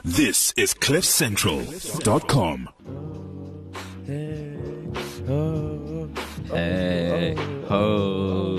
This is CliffCentral.com. Hey ho,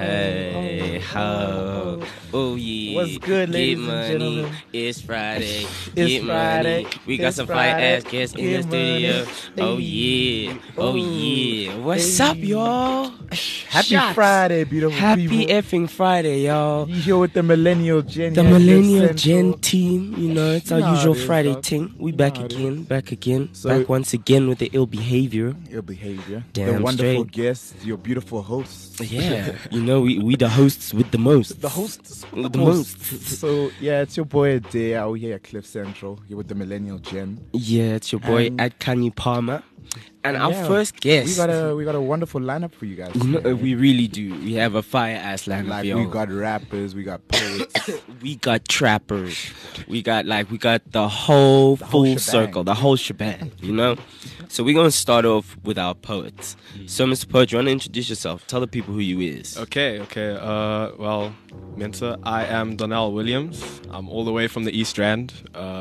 hey ho. Oh yeah. What's good, ladies and money. gentlemen? It's Friday. It's Get Friday. money. We got It's some Friday. fire ass guests in the Get studio. money. Oh Hey. yeah. Oh Ooh. yeah. What's Hey. up, y'all? Happy Shots. Friday, beautiful Happy people. effing Friday, y'all. You here with the Millennial Gen. The here at Millennial Cliff Gen Central. team, you know, it's our You know how usual it is, Friday dog. ting. We You back know how it again, So- back once again with the ill behavior. Your behavior. Damn the wonderful straight. guests, your beautiful hosts. Yeah, you know, we the hosts with the most. The hosts. With the most. So, yeah, it's your boy Ade out here at Cliff Central. Here with the Millennial Gen. Yeah, it's your boy And- at Kanye Palmer. And our Yeah, first guest. We got a wonderful lineup for you guys. you know, today. we really do. We have a fire ass lineup, Like, yo. we got rappers, we got poets. We got trappers. We got the whole The whole full shebang. circle, the whole shebang, you know? So we're gonna start off with our poets. So Mr. Poet, you wanna introduce yourself? Tell the people who you is. Okay. Well, Mensa, I am Donnell Williams. I'm all the way from the East Rand.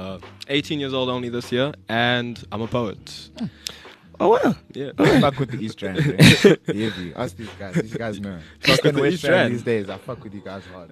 18 years old only this year, and I'm a poet. Oh wow. Yeah. Fuck with the East Rand. Man. Heavy. Us these guys. These guys know. Fuck with the West East Rand Rand. these days. I fuck with you guys hard.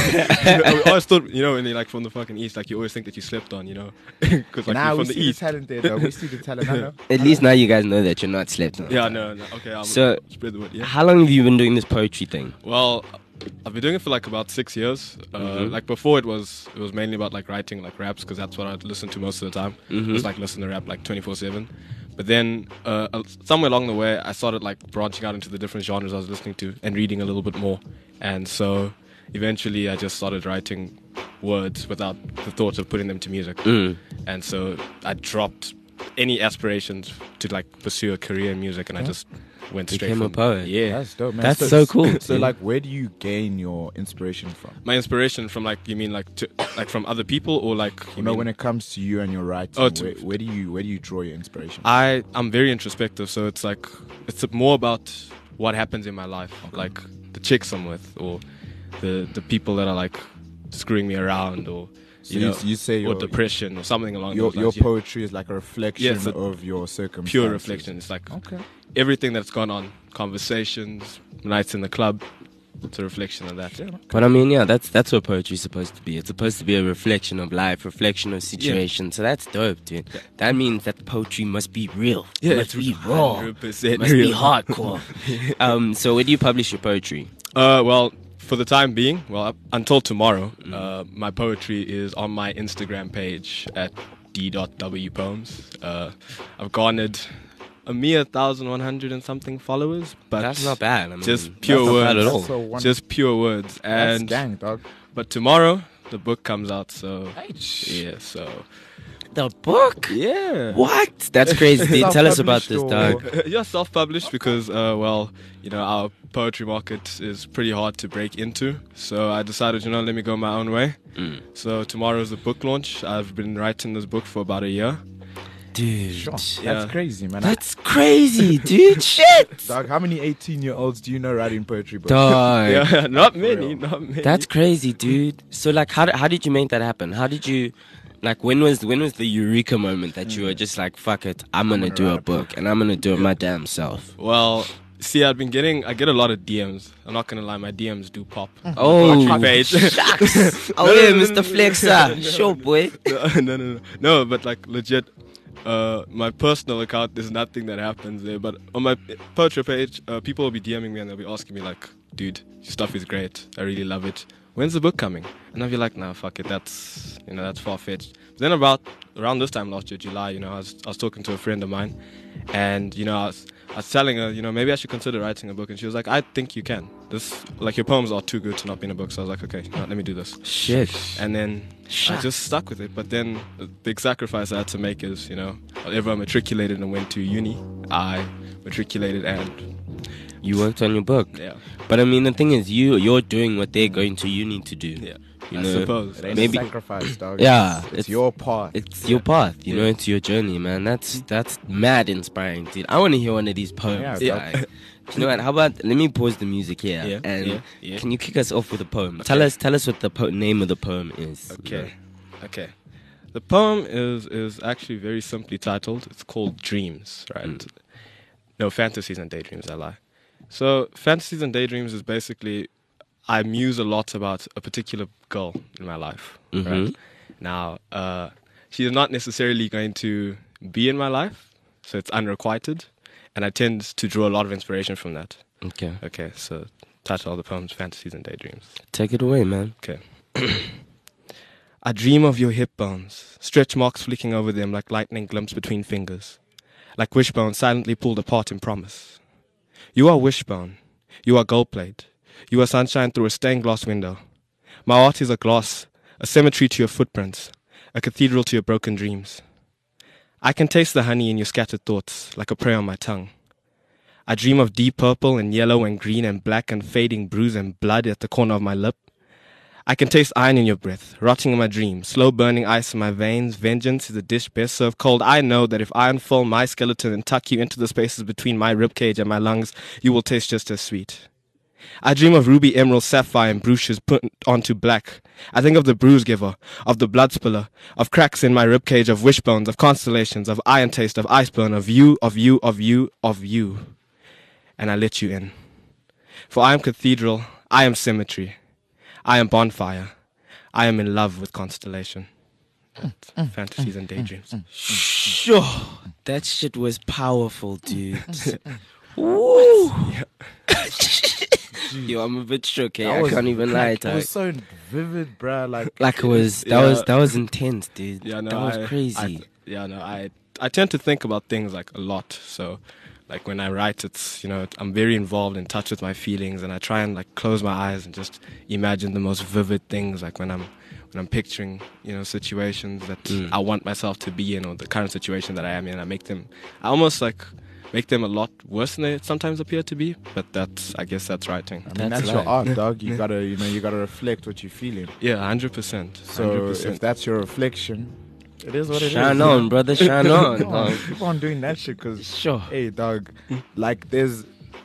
I always thought, when you're like from the fucking East, like you always think that you slept on, because like Nah, you're we from the see East. the talent there, though. We see the talent. I know. At least now you guys know that you're not slept on. Yeah, no. Okay, I'll So- spread the word. Yeah. How long have you been doing this poetry thing? Well, I've been doing it for like about 6 years. Mhm. Like before, it was mainly about like writing like raps because that's what I'd listen to most of the time. Mhm. Just like listen to rap like 24/7. But then somewhere along the way, I started like branching out into the different genres I was listening to and reading a little bit more. And so eventually, I just started writing words without the thought of putting them to music. And so I dropped any aspirations to like pursue a career in music, and I just went straight Became a from poet. Yeah. That's dope, man. That's so cool. So, dude. like, where do you gain your inspiration from? My inspiration from like, you mean like from other people or like you You know, mean- when it comes to you and your writing, Oh, where do you draw your inspiration? I'm very introspective, so it's like it's more about what happens in my life, like the chicks I'm with, or the people that are like screwing me around, or So you say or your depression, or something along your those lines. poetry is like a reflection Yes, of your circumstances. Pure reflection. It's like Okay. everything that's gone on, conversations, nights in the club. It's a reflection of that. But I mean, yeah, that's what poetry's supposed to be. It's supposed to be a reflection of life, reflection of situation. So that's dope, dude. That means that poetry must be real. It must be raw. 100% It must be real. hardcore. So where do you publish your poetry? Well, for the time being, up until tomorrow, my poetry is on my Instagram page at d.wpoems. I've garnered a mere 1,100 and something followers, but That's not bad. I mean, just pure that's not bad words. at all. That's so wonderful. Just pure words. That's And gang, dog. but tomorrow the book comes out, so yeah, so The book? yeah. What? That's crazy, dude. Tell us about this, Self-published dog. Yeah, self-published because, our poetry market is pretty hard to break into. So I decided, let me go my own way. So tomorrow's the book launch. I've been writing this book for about a year. Dude. Sure. Yeah. That's crazy, man. That's crazy, dude. Shit. Dog, how many 18-year-olds do you know writing poetry books? Dog. Yeah, not many, real. not many. That's crazy, dude. So like, how did you make that happen? How did you, like, when was the eureka moment that you were just like, fuck it, I'm gonna do write a a book and I'm gonna do it my damn self. Well, see, I get a lot of DMs. I'm not gonna lie, my DMs do pop. Oh, Poetry page. shucks. Oh No, yeah, no, no, Mr. no, Flexer, no. sure boy. No, but like legit, my personal account, there's nothing that happens there. But on my poetry page, people will be DMing me and they'll be asking me like, dude, your stuff is great. I really love it. When's the book coming? And I'll be like, nah, fuck it. That's far-fetched. But then around this time last year, July, I was talking to a friend of mine, and I was telling her, maybe I should consider writing a book, and she was like, I think you can. Your poems are too good to not be in a book. So I was like, okay, let me do this. Shit. And then I just stuck with it. But then the big sacrifice I had to make is, whenever I matriculated and went to uni, I matriculated and You worked on your book. yeah, But I mean, the thing is, you're doing what they're going to uni to do. yeah. You I know, suppose. It ain't Maybe- a sacrifice, dog. Yeah, It's your path. It's your path, you know, it's your journey, man. That's mad inspiring, dude. I want to hear one of these poems. Yeah, like, do you know what? How about let me pause the music here, Yeah, and yeah. can you kick us off with a poem? Tell us what the name of the poem is. Okay. Okay. The poem is actually very simply titled. It's called Dreams, right? No, Fantasies and Daydreams, I lie. So, Fantasies and Daydreams is basically, I muse a lot about a particular girl in my life, right? Now, she is not necessarily going to be in my life, so it's unrequited, and I tend to draw a lot of inspiration from that. Okay, so title of the poem's Fantasies and Daydreams. Take it away, man. Okay. I dream of your hip bones, stretch marks flicking over them like lightning glimpse between fingers, like wishbone silently pulled apart in promise. You are wishbone, you are gold plate, you are sunshine through a stained glass window. My art is a glass, a cemetery to your footprints, a cathedral to your broken dreams. I can taste the honey in your scattered thoughts, like a prayer on my tongue. I dream of deep purple and yellow and green and black and fading bruise and blood at the corner of my lip. I can taste iron in your breath, rotting in my dreams, slow burning ice in my veins. Vengeance is a dish best served cold. I know that if I unfold my skeleton and tuck you into the spaces between my ribcage and my lungs, you will taste just as sweet. I dream of ruby, emerald, sapphire, and brooches put onto black. I think of the bruise giver, of the blood spiller, of cracks in my ribcage, of wishbones, of constellations, of iron taste, of ice burn, of you, of you, of you, of you. And I let you in. For I am cathedral, I am cemetery. I am bonfire. I am in love with constellation. Fantasies and Daydreams. Sure. That shit was powerful, dude. Woo! Yo, I'm a bit shook, eh? I can't even lie. It was so vivid, bruh. Like it was, that was intense, dude. Yeah, no, that was crazy. I tend to think about things like a lot, so like when I write, it's, I'm very involved, in touch with my feelings, and I try and like close my eyes and just imagine the most vivid things, like when I'm picturing, situations that I want myself to be in, or the current situation that I am in. I almost like make them a lot worse than they sometimes appear to be, but I guess that's writing. I mean, that's your art, dog. You gotta reflect what you're feeling. Yeah, 100%. So if that's your reflection, it is what it is. Shine on, brother, shine on. Keep on doing that shit, because, sure. Hey, dog, like there's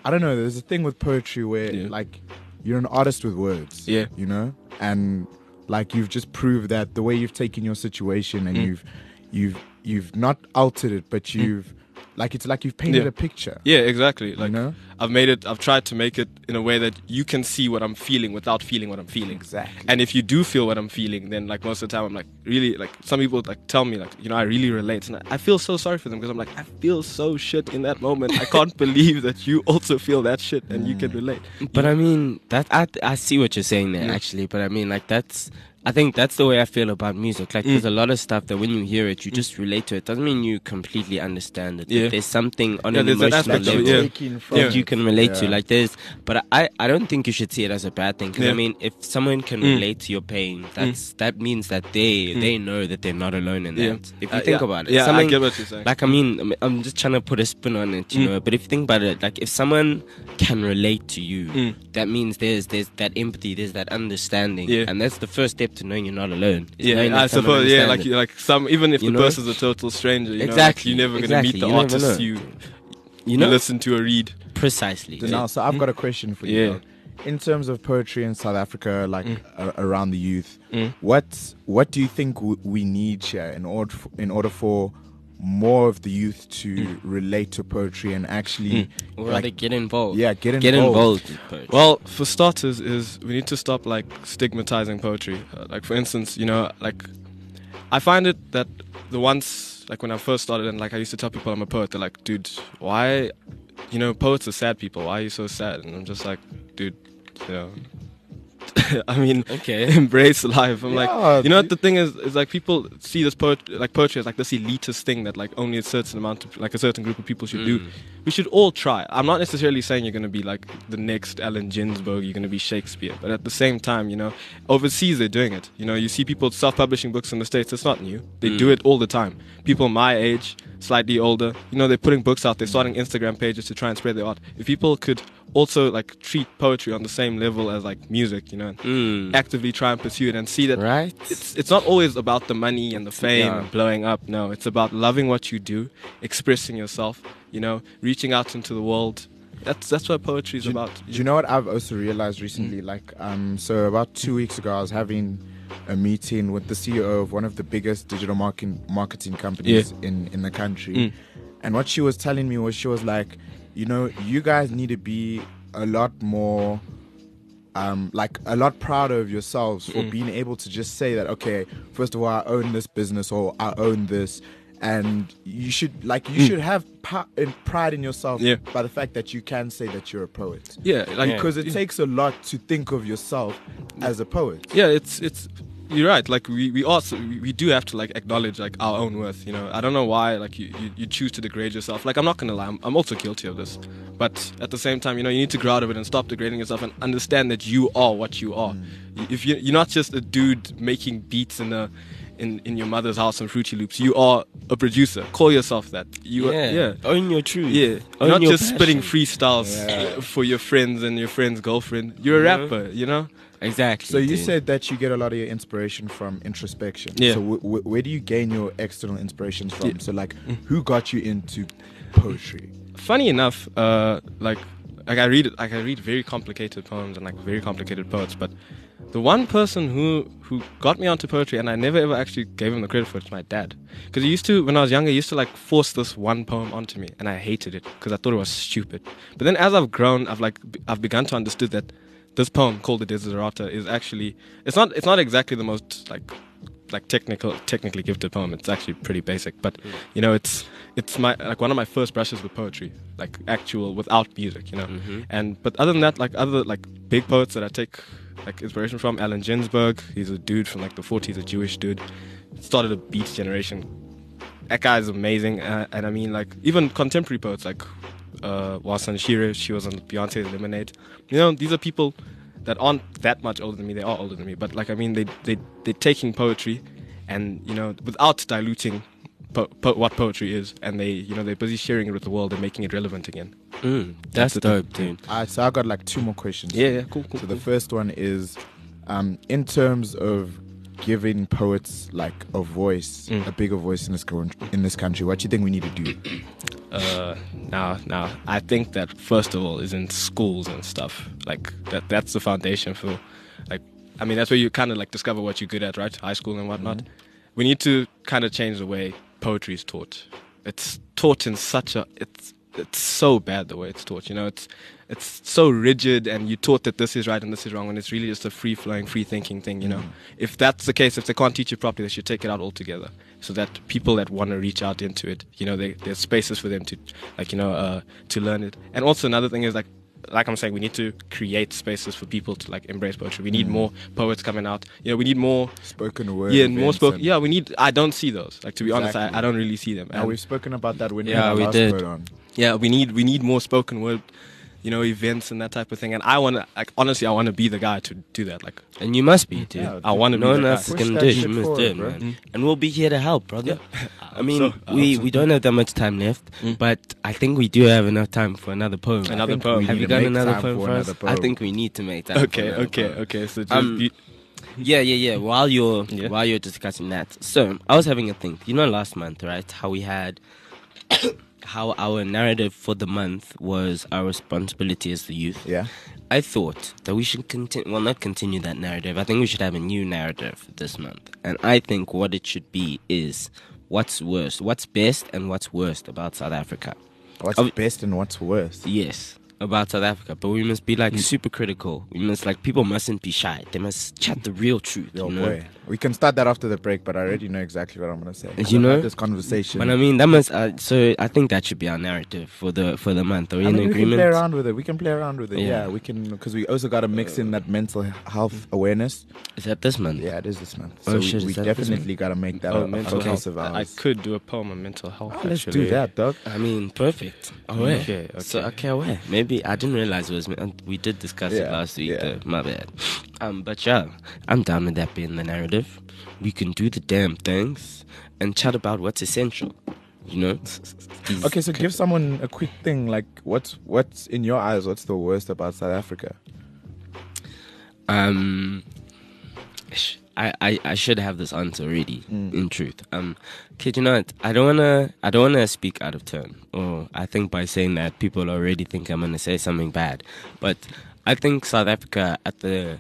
a thing with poetry where, like, you're an artist with words. Yeah. And, like, you've just proved that the way you've taken your situation and you've not altered it, but you've, like, it's like you've painted a picture. Yeah, exactly. Like, I've tried to make it in a way that you can see what I'm feeling without feeling what I'm feeling. Exactly. And if you do feel what I'm feeling, then like most of the time I'm like really, like some people like tell me like, I really relate, and I feel so sorry for them, because I'm like, I feel so shit in that moment. I can't believe that you also feel that shit and you can relate. But I mean, that I see what you're saying there, actually. But I mean, like, I think that's the way I feel about music. Like, there's a lot of stuff that when you hear it, you just relate to it. Doesn't mean you completely understand it. Yeah. There's something on an emotional level that you can relate to. Like, but I don't think you should see it as a bad thing. Because I mean, if someone can relate to your pain, that means that they know that they're not alone in that. If you think about it, I get what you're saying. Like, I mean, I'm just trying to put a spin on it, you know. But if you think about it, like, if someone can relate to you, that means there's that empathy, there's that understanding, and that's the first step to knowing you're not alone. I suppose. Yeah, like some, even if the person's a total stranger, exactly, like you're never gonna meet the artist you listen to or read. Precisely. Now, so I've got a question for you. Though. In terms of poetry in South Africa, like around the youth, what do you think we need here in order for more of the youth to relate to poetry and actually get involved? Yeah, get involved. With poetry. Well, for starters, is we need to stop like stigmatizing poetry. Like, for instance, like I find it that like when I first started, and like I used to tell people I'm a poet, they're like, dude, why, poets are sad people, why are you so sad? And I'm just like, dude, I mean, embrace life. I'm like, what the thing is like, people see this poetry as like this elitist thing that like only a certain group of people should do. We should all try. I'm not necessarily saying you're going to be like the next Allen Ginsberg, you're going to be Shakespeare, but at the same time, overseas they're doing it. You see people self-publishing books in the States. It's not new. They do it all the time. People my age, slightly older, they're putting books out. They're starting Instagram pages to try and spread their art. If people could also like treat poetry on the same level as like music, and actively try and pursue it and see that it's not always about the money and the fame and blowing up. No, it's about loving what you do, expressing yourself, reaching out into the world. That's what poetry is about. Do you know what I've also realized recently? Like, so about 2 weeks ago, I was having a meeting with the CEO of one of the biggest digital marketing companies in the country. And what she was telling me was, she was like, you know, you guys need to be a lot more, like a lot prouder of yourselves for being able to just say that, okay, first of all, I own this business, or I own this. And you should have pride in yourself by the fact that you can say that you're a poet. Yeah, like because it takes a lot to think of yourself as a poet. Yeah, it's you're right. Like we do have to like acknowledge like our own worth. You know, I don't know why like you choose to degrade yourself. Like I'm not gonna lie, I'm also guilty of this. But at the same time, you know, you need to grow out of it and stop degrading yourself and understand that you are what you are. If you're not just a dude making beats in your mother's house on Fruity Loops, you are a producer. Call yourself that. Own your truth. Yeah, Own not your just passion. spitting freestyles for your friends and your friend's girlfriend. You're a rapper, you know. Exactly. So you said that you get a lot of your inspiration from introspection. Yeah. So where do you gain your external inspirations from? Yeah. So like, who got you into poetry? Funny enough, like I read very complicated poems and like very complicated poets, but the one person who got me onto poetry, and I never ever actually gave him the credit for it, was my dad. Because he used to, when I was younger, he used to like force this one poem onto me, and I hated it because I thought it was stupid. But then as I've grown, I've begun to understand that this poem called the Desiderata is actually, it's not exactly the most like technically gifted poem. It's actually pretty basic, but you know, it's my like one of my first brushes with poetry, like actual without music, you know. But other than that, like other like big poets that I take like inspiration from, Allen Ginsberg. He's a dude from like the 40s, a Jewish dude. Started a Beats generation. That guy is amazing. And I mean, like even contemporary poets like Wasan Shire. She was on Beyonce's Lemonade. You know, these are people that aren't that much older than me. They are older than me, but like I mean, they're taking poetry, and you know, without diluting what poetry is, and they're busy sharing it with the world and making it relevant again. That's dope, dude. So I got like 2 more questions. Yeah, cool. So the first one is, in terms of giving poets like a voice, a bigger voice in this country, what do you think we need to do? Now, I think that first of all is in schools and stuff. Like that's the foundation for, like, I mean, that's where you kind of like discover what you're good at, right? High school and whatnot. We need to kind of change the way poetry is taught. It's taught in such a, it's so bad the way it's taught. You know, it's so rigid, and you taught that this is right and this is wrong, when it's really just a free-flowing, free-thinking thing. You know, if that's the case, if they can't teach you properly, they should take it out altogether, so that people that want to reach out into it, you know, there's spaces for them to, like, you know, to learn it. And also another thing is like I'm saying, we need to create spaces for people to like embrace poetry. We need more poets coming out. You know, we need more spoken word. Yeah, more spoken. Yeah, we need. I don't see those. Like, to be honest, I don't really see them. And we've spoken about that when we did. Word on. Yeah, we need more spoken word, you know, events and that type of thing. And I want to, like, honestly, I want to be the guy to do that. Like, and you must be, dude. I want to be no the one guy. else is gonna do it. You must do it, man. And we'll be here to help, brother. I mean, we don't have that much time left, but I think we do have enough time for another poem. Another poem. Have you got another poem for us? I think we need to make time. Okay. So just yeah. While you're discussing that, so I was having a think. You know, last month, right? How we had. How our narrative for the month was our responsibility as the youth. Yeah. I thought that we should not continue that narrative. I think we should have a new narrative this month. And I think what it should be is what's worst, what's best and what's worst about South Africa. What's best and what's worst? Yes, about South Africa. But we must be like super critical. We must, like, people mustn't be shy. They must chat the real truth. Yo, you know? boy. We can start that after the break, but I already know exactly what I'm going to say. You know? This conversation. But I mean, that must. So I think that should be our narrative for the month. Are we in agreement? We can play around with it. Yeah, we can, because we also got to mix in that mental health awareness. Is that this month? Yeah, it is this month. Oh, So shit, we is that definitely got to make that a mental focus health. of ours. I could do a poem on mental health. Let's actually. do that, dog. I mean, perfect. Away. Okay. So away. Maybe I didn't realize it was. We did discuss it last week. Yeah. My bad. But yeah, I'm down with that being the narrative. We can do the damn things and chat about what's essential. You know. Okay, so give someone a quick thing. Like, what's in your eyes? What's the worst about South Africa? I should have this answer already. In truth, kid, you know what? I don't wanna speak out of turn, or I think by saying that people already think I'm gonna say something bad. But I think South Africa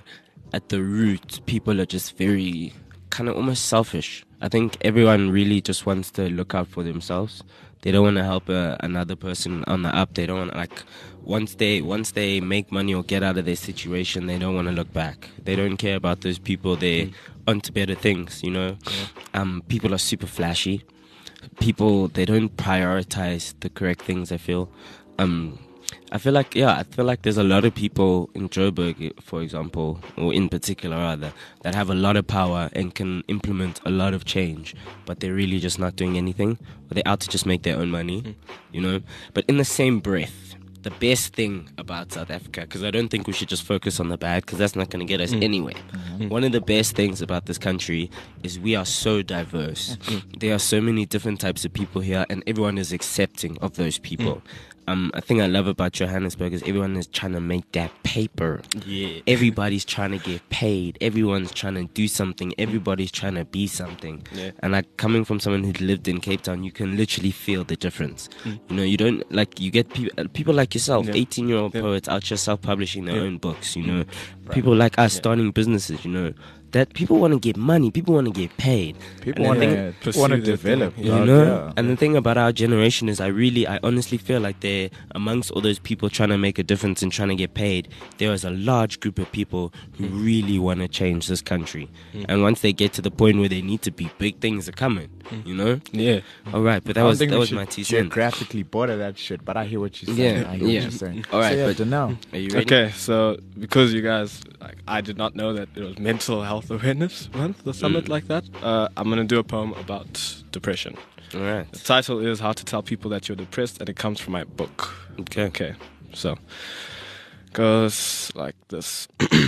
at the root, people are just very kind of almost selfish. I think everyone really just wants to look out for themselves. They don't want to help another person on the up. They don't want, like, once they make money or get out of their situation, they don't want to look back. They don't care about those people. They're onto better things, you know. People are super flashy. People, they don't prioritize the correct things, I feel. I feel like there's a lot of people in Joburg, for example, or in particular rather, that have a lot of power and can implement a lot of change, but they're really just not doing anything, or they're out to just make their own money, you know. But in the same breath, the best thing about South Africa, because I don't think we should just focus on the bad, because that's not going to get us anywhere. One of the best things about this country is we are so diverse. There are so many different types of people here, and everyone is accepting of those people. A thing I love about Johannesburg is everyone is trying to make that paper. Yeah. Everybody's trying to get paid. Everyone's trying to do something. Everybody's trying to be something. Yeah. And like, coming from someone who lived in Cape Town, you can literally feel the difference. You know, you don't, like, you get people like yourself, 18-year-old poets out here self-publishing their own books, you know. People like us starting businesses, you know. That people want to get money, people want to get paid, people want to develop, you know. Yeah. And the thing about our generation is, I honestly feel like they're amongst all those people trying to make a difference and trying to get paid. There is a large group of people who really want to change this country, and once they get to the point where they need to be, big things are coming. You know. Yeah. All right, but that was my 2 cents. Geographically border that shit, but I hear what you're saying. I hear what you're saying. All right, but now, are you ready? Okay, so because you guys, like, I did not know that it was Mental Health Awareness Month or something like that. I'm gonna do a poem about depression. All right. The title is "How to Tell People That You're Depressed," and it comes from my book. Okay. So goes like this.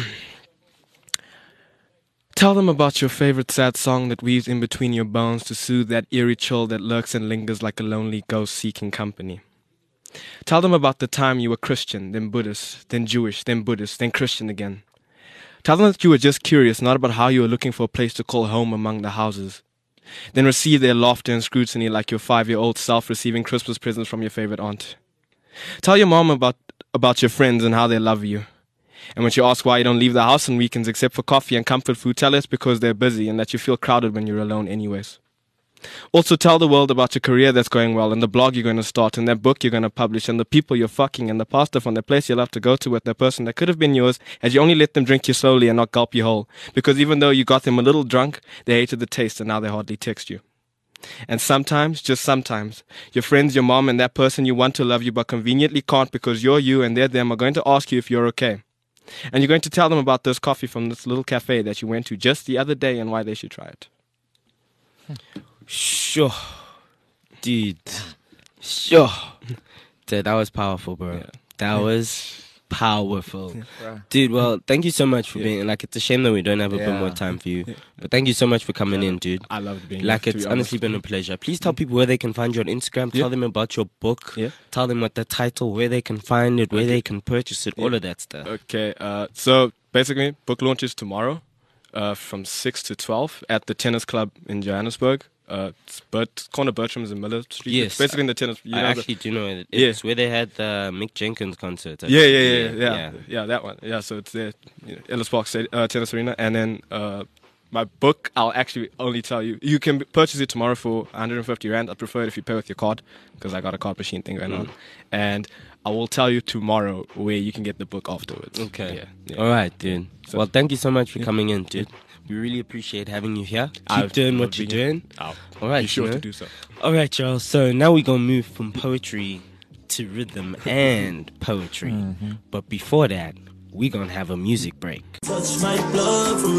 Tell them about your favorite sad song that weaves in between your bones to soothe that eerie chill that lurks and lingers like a lonely ghost seeking company. Tell them about the time you were Christian, then Buddhist, then Jewish, then Buddhist, then Christian again. Tell them that you were just curious, not about how you were looking for a place to call home among the houses. Then receive their laughter and scrutiny like your 5-year-old self receiving Christmas presents from your favorite aunt. Tell your mom about your friends and how they love you. And when she asks why you don't leave the house on weekends except for coffee and comfort food, tell her it's because they're busy and that you feel crowded when you're alone anyways. Also tell the world about your career that's going well, and the blog you're going to start, and that book you're going to publish, and the people you're fucking, and the pastor from the place you love to go to with the person that could have been yours, as you only let them drink you slowly and not gulp you whole. Because even though you got them a little drunk, they hated the taste and now they hardly text you. And sometimes, just sometimes, your friends, your mom, and that person you want to love you but conveniently can't because you're you and they're them are going to ask you if you're okay. And you're going to tell them about this coffee from this little cafe that you went to just the other day and why they should try it. Sure. Dude. Sure. Dude, that was powerful, bro. Yeah. That was powerful. Yeah. Dude, well, thank you so much for being, like, it's a shame that we don't have a bit more time for you. But thank you so much for coming in, dude. I loved being here. Like, it's honestly been a pleasure. Please tell people where they can find you on Instagram. Tell them about your book. Tell them what the title, where they can find it, where they can purchase it, all of that stuff. Okay, so basically, book launches tomorrow from 6 to 12 at the Tennis Club in Johannesburg. It's corner Bertram's in Miller Street. Yes, it's basically in the tennis. I actually do know it. It's where they had the Mick Jenkins concert. Yeah, that one. Yeah, so it's there, Ellis Park Tennis Arena. And then my book, I'll actually only tell you, you can purchase it tomorrow for 150 Rand. I'd prefer it if you pay with your card, because I got a card machine thing going on. And I will tell you tomorrow where you can get the book afterwards. Okay. Yeah. All right, dude. So, well, thank you so much for coming in, dude. We really appreciate having you here. Keep doing what you're doing. All right, be sure to do so. All right, y'all. So now we're going to move from poetry to rhythm and poetry. But before that, we're going to have a music break. Touch my blood for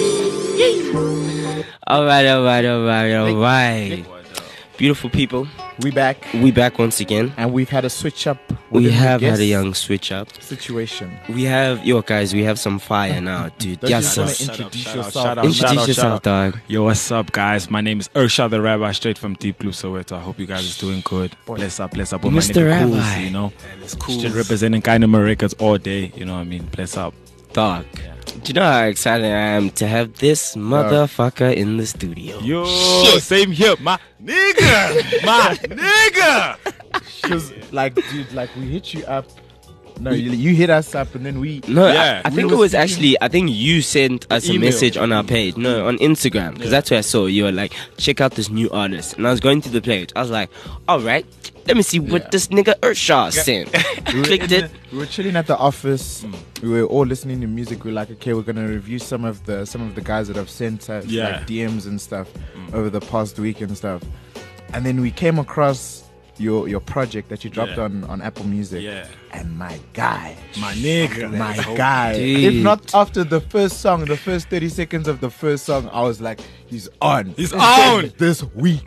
All right. Beautiful people, We back. We back once again. And we've had a switch up. We have had a young switch up situation. We have, guys, we have some fire now, dude. Yes, sir. Introduce yourself. Introduce yourself, dog. Yo, what's up, guys? My name is Ursha the Rabbi, straight from Deep Blue, Soweto. I hope you guys is doing good. Bless up with my Mr. nigga Rabbi. Cools, you know. Still representing Kynema Records all day, you know what I mean? Bless up. Dog. Yeah. Do you know how excited I am to have this motherfucker in the studio? Yo, same here, my nigga, my nigga. Because, dude, we hit you up. No, you hit us up and then we... No, yeah. I think it was actually... I think you sent us a message on our page. No, on Instagram. Because that's where I saw you were like, check out this new artist. And I was going to the page. I was like, all right, let me see what this nigga Ursha sent. Clicked it. We were chilling at the office. We were all listening to music. We were like, okay, we're going to review some of the guys that have sent us like DMs and stuff over the past week and stuff. And then we came across your project that you dropped on Apple Music. Yeah. And my guy. My nigga. My guy. Dude. If not after the first song, the first 30 seconds of the first song, I was like, he's on. He's on this week.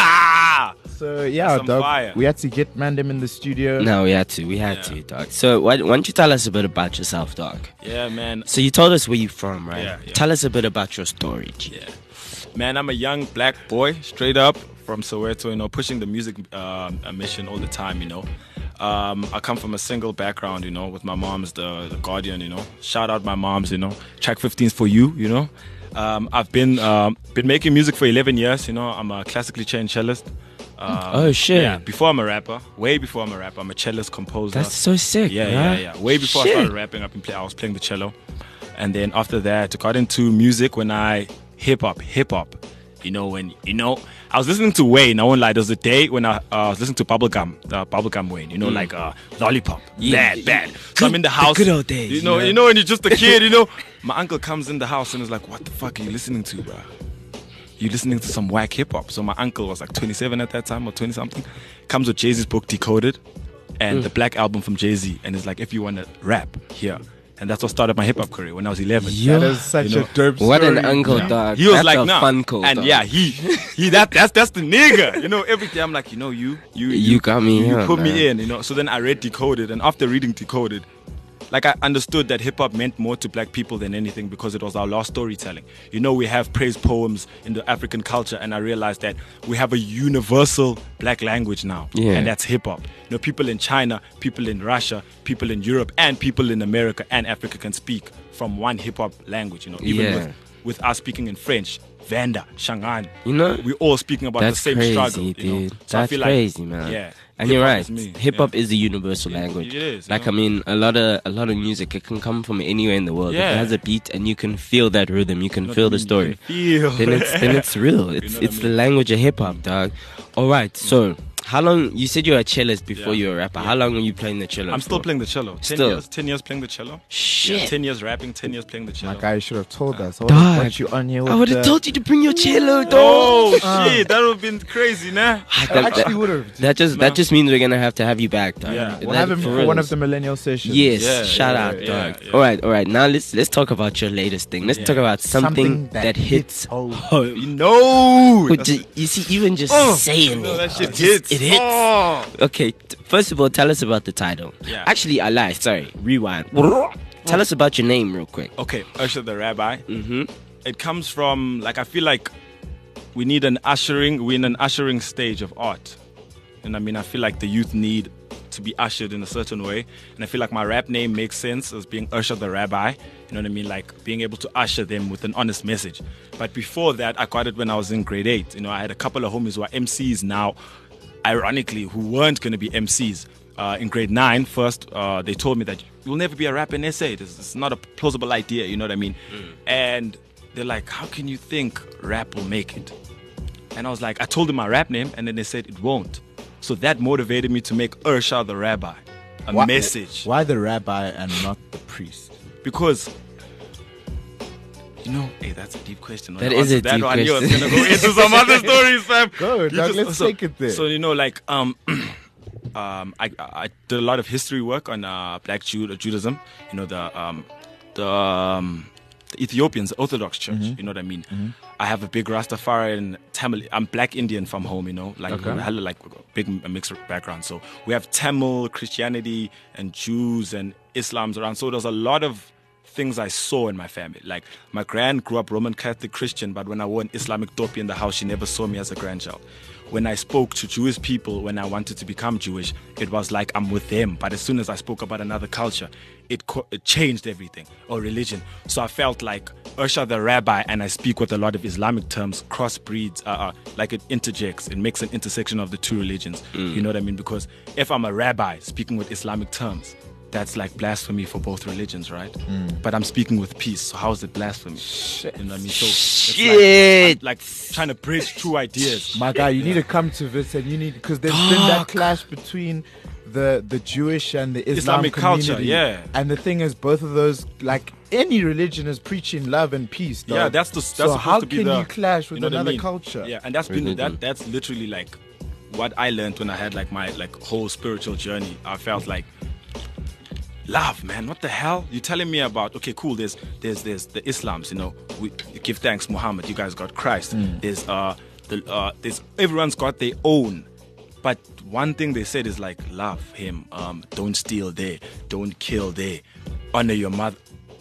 So yeah, dog, fire. we had to get Mandem in the studio. No, we had to, dog. So why don't you tell us a bit about yourself, dog? Yeah, man. So you told us where you're from, right? Yeah. Tell us a bit about your story, G. Yeah. Man, I'm a young black boy, straight up from Soweto, you know, pushing the music mission all the time, you know. I come from a single background, you know, with my mom's the guardian, you know. Shout out my moms, you know. Track 15's for you, you know. I've been making music for 11 years, you know. I'm a classically trained cellist. Oh shit! Yeah, before I'm a rapper, way before I'm a rapper, I'm a cellist composer. That's so sick. Yeah. Way before I started rapping, I was playing the cello, and then after that, I got into music when I hip hop. You know, I was listening to Wayne. I won't lie. There was a day when I was listening to Bubblegum Wayne. You know, like Lollipop. Bad. So I'm in the house. The good old days. You know, when you're just a kid. You know, my uncle comes in the house and is like, "What the fuck are you listening to, bro? You listening to some whack hip hop?" So my uncle was like 27 at that time or 20 something. Comes with Jay-Z's book Decoded and the Black Album from Jay-Z, and it's like, if you want to rap here. And that's what started my hip hop career when I was 11. That is such a dope story. What an uncle, dog. He was that's like, a nah. fun cool, and dog. yeah, that's the nigga. You know, every day I'm like, you know, you got me. You put man. me in, you know. So then I read Decoded, and after reading Decoded, like I understood that hip hop meant more to black people than anything because it was our lost storytelling. You know, we have praise poems in the African culture, and I realized that we have a universal black language now, and that's hip hop. You know, people in China, people in Russia, people in Europe, and people in America and Africa can speak from one hip hop language. You know, even with us speaking in French, Vanda, Shangan, you know, we're all speaking about the same crazy, struggle. Dude. You know? So that's I feel crazy, like, man. Yeah. And you're right. Hip hop is the universal language. It is. Like, I mean, a lot of music, it can come from anywhere in the world. Yeah. If it has a beat and you can feel that rhythm, you can feel the story. Then it's real. It's the language of hip hop, dog. All right. So, how long? You said you were a cellist before you were a rapper. How long were you playing the cello? I'm still playing the cello. 10 years playing the cello. Shit. Yeah, 10 years rapping, 10 years playing the cello. My guy should have told us. I would you on here with I would have told you to bring your cello, dog. Oh shit, that would have been crazy, nah. I actually would have. That just means we're gonna have to have you back, dog. Yeah. We'll have him for one of the millennial sessions. Yes, shout out, dog. All right. Now let's talk about your latest thing. Let's talk about something that hits home. You know, you see, even just saying it, that shit hits. It hits. Oh. Okay, first of all, tell us about the title. Yeah. Actually, I lied. Sorry, rewind. Tell us about your name real quick. Okay, Ursha the Rabbi. Mm-hmm. It comes from, like, I feel like we're in an ushering stage of art. And I mean, I feel like the youth need to be ushered in a certain way. And I feel like my rap name makes sense as being Ursha the Rabbi. You know what I mean? Like being able to usher them with an honest message. But before that, I got it when I was in grade 8. You know, I had a couple of homies who are MCs now, ironically, who weren't going to be MCs. In grade 9, first, they told me that you'll never be a rapper in SA. It's not a plausible idea, you know what I mean? And they're like, how can you think rap will make it? And I was like, I told them my rap name, and then they said it won't. So that motivated me to make Ursha the Rabbi, a message. Why the rabbi and not the priest? Because, you know, hey, that's a deep question. That is a deep question. You're gonna go into some other stories, fam. Go, dog, let's take it there. So, you know, like, I did a lot of history work on Black Judaism. You know, the the Ethiopians, the Orthodox Church. You know what I mean? I have a big Rastafarian Tamil. I'm Black Indian from home, you know, like big mixed background. So we have Tamil, Christianity, and Jews and Islams around. So there's a lot of things I saw in my family. Like my grand grew up Roman Catholic Christian, but when I wore an Islamic topi in the house, she never saw me as a grandchild. When I spoke to Jewish people when I wanted to become Jewish, it was like I'm with them. But as soon as I spoke about another culture, it changed everything, or religion. So I felt like Usher the rabbi, and I speak with a lot of Islamic terms, crossbreeds, like it interjects, it makes an intersection of the two religions. You know what I mean? Because if I'm a rabbi speaking with Islamic terms, that's like blasphemy for both religions, right? But I'm speaking with peace, so how is it blasphemy? You know what I mean? So it's like trying to bridge two ideas. My guy, you need to come to this, and you need, because there's been that clash between the Jewish and the Islamic culture, community. yeah. And the thing is, both of those, like any religion, is preaching love and peace. Dog. Yeah, that's so how can you clash with another culture? Yeah, and that's been that's literally like what I learned when I had like my like whole spiritual journey. I felt like, love, man, what the hell you telling me about? Okay, cool, there's the Islams, you know, we give thanks Muhammad, you guys got Christ. There's everyone's got their own, but one thing they said is like, love him, don't steal there, don't kill there, honor your mother.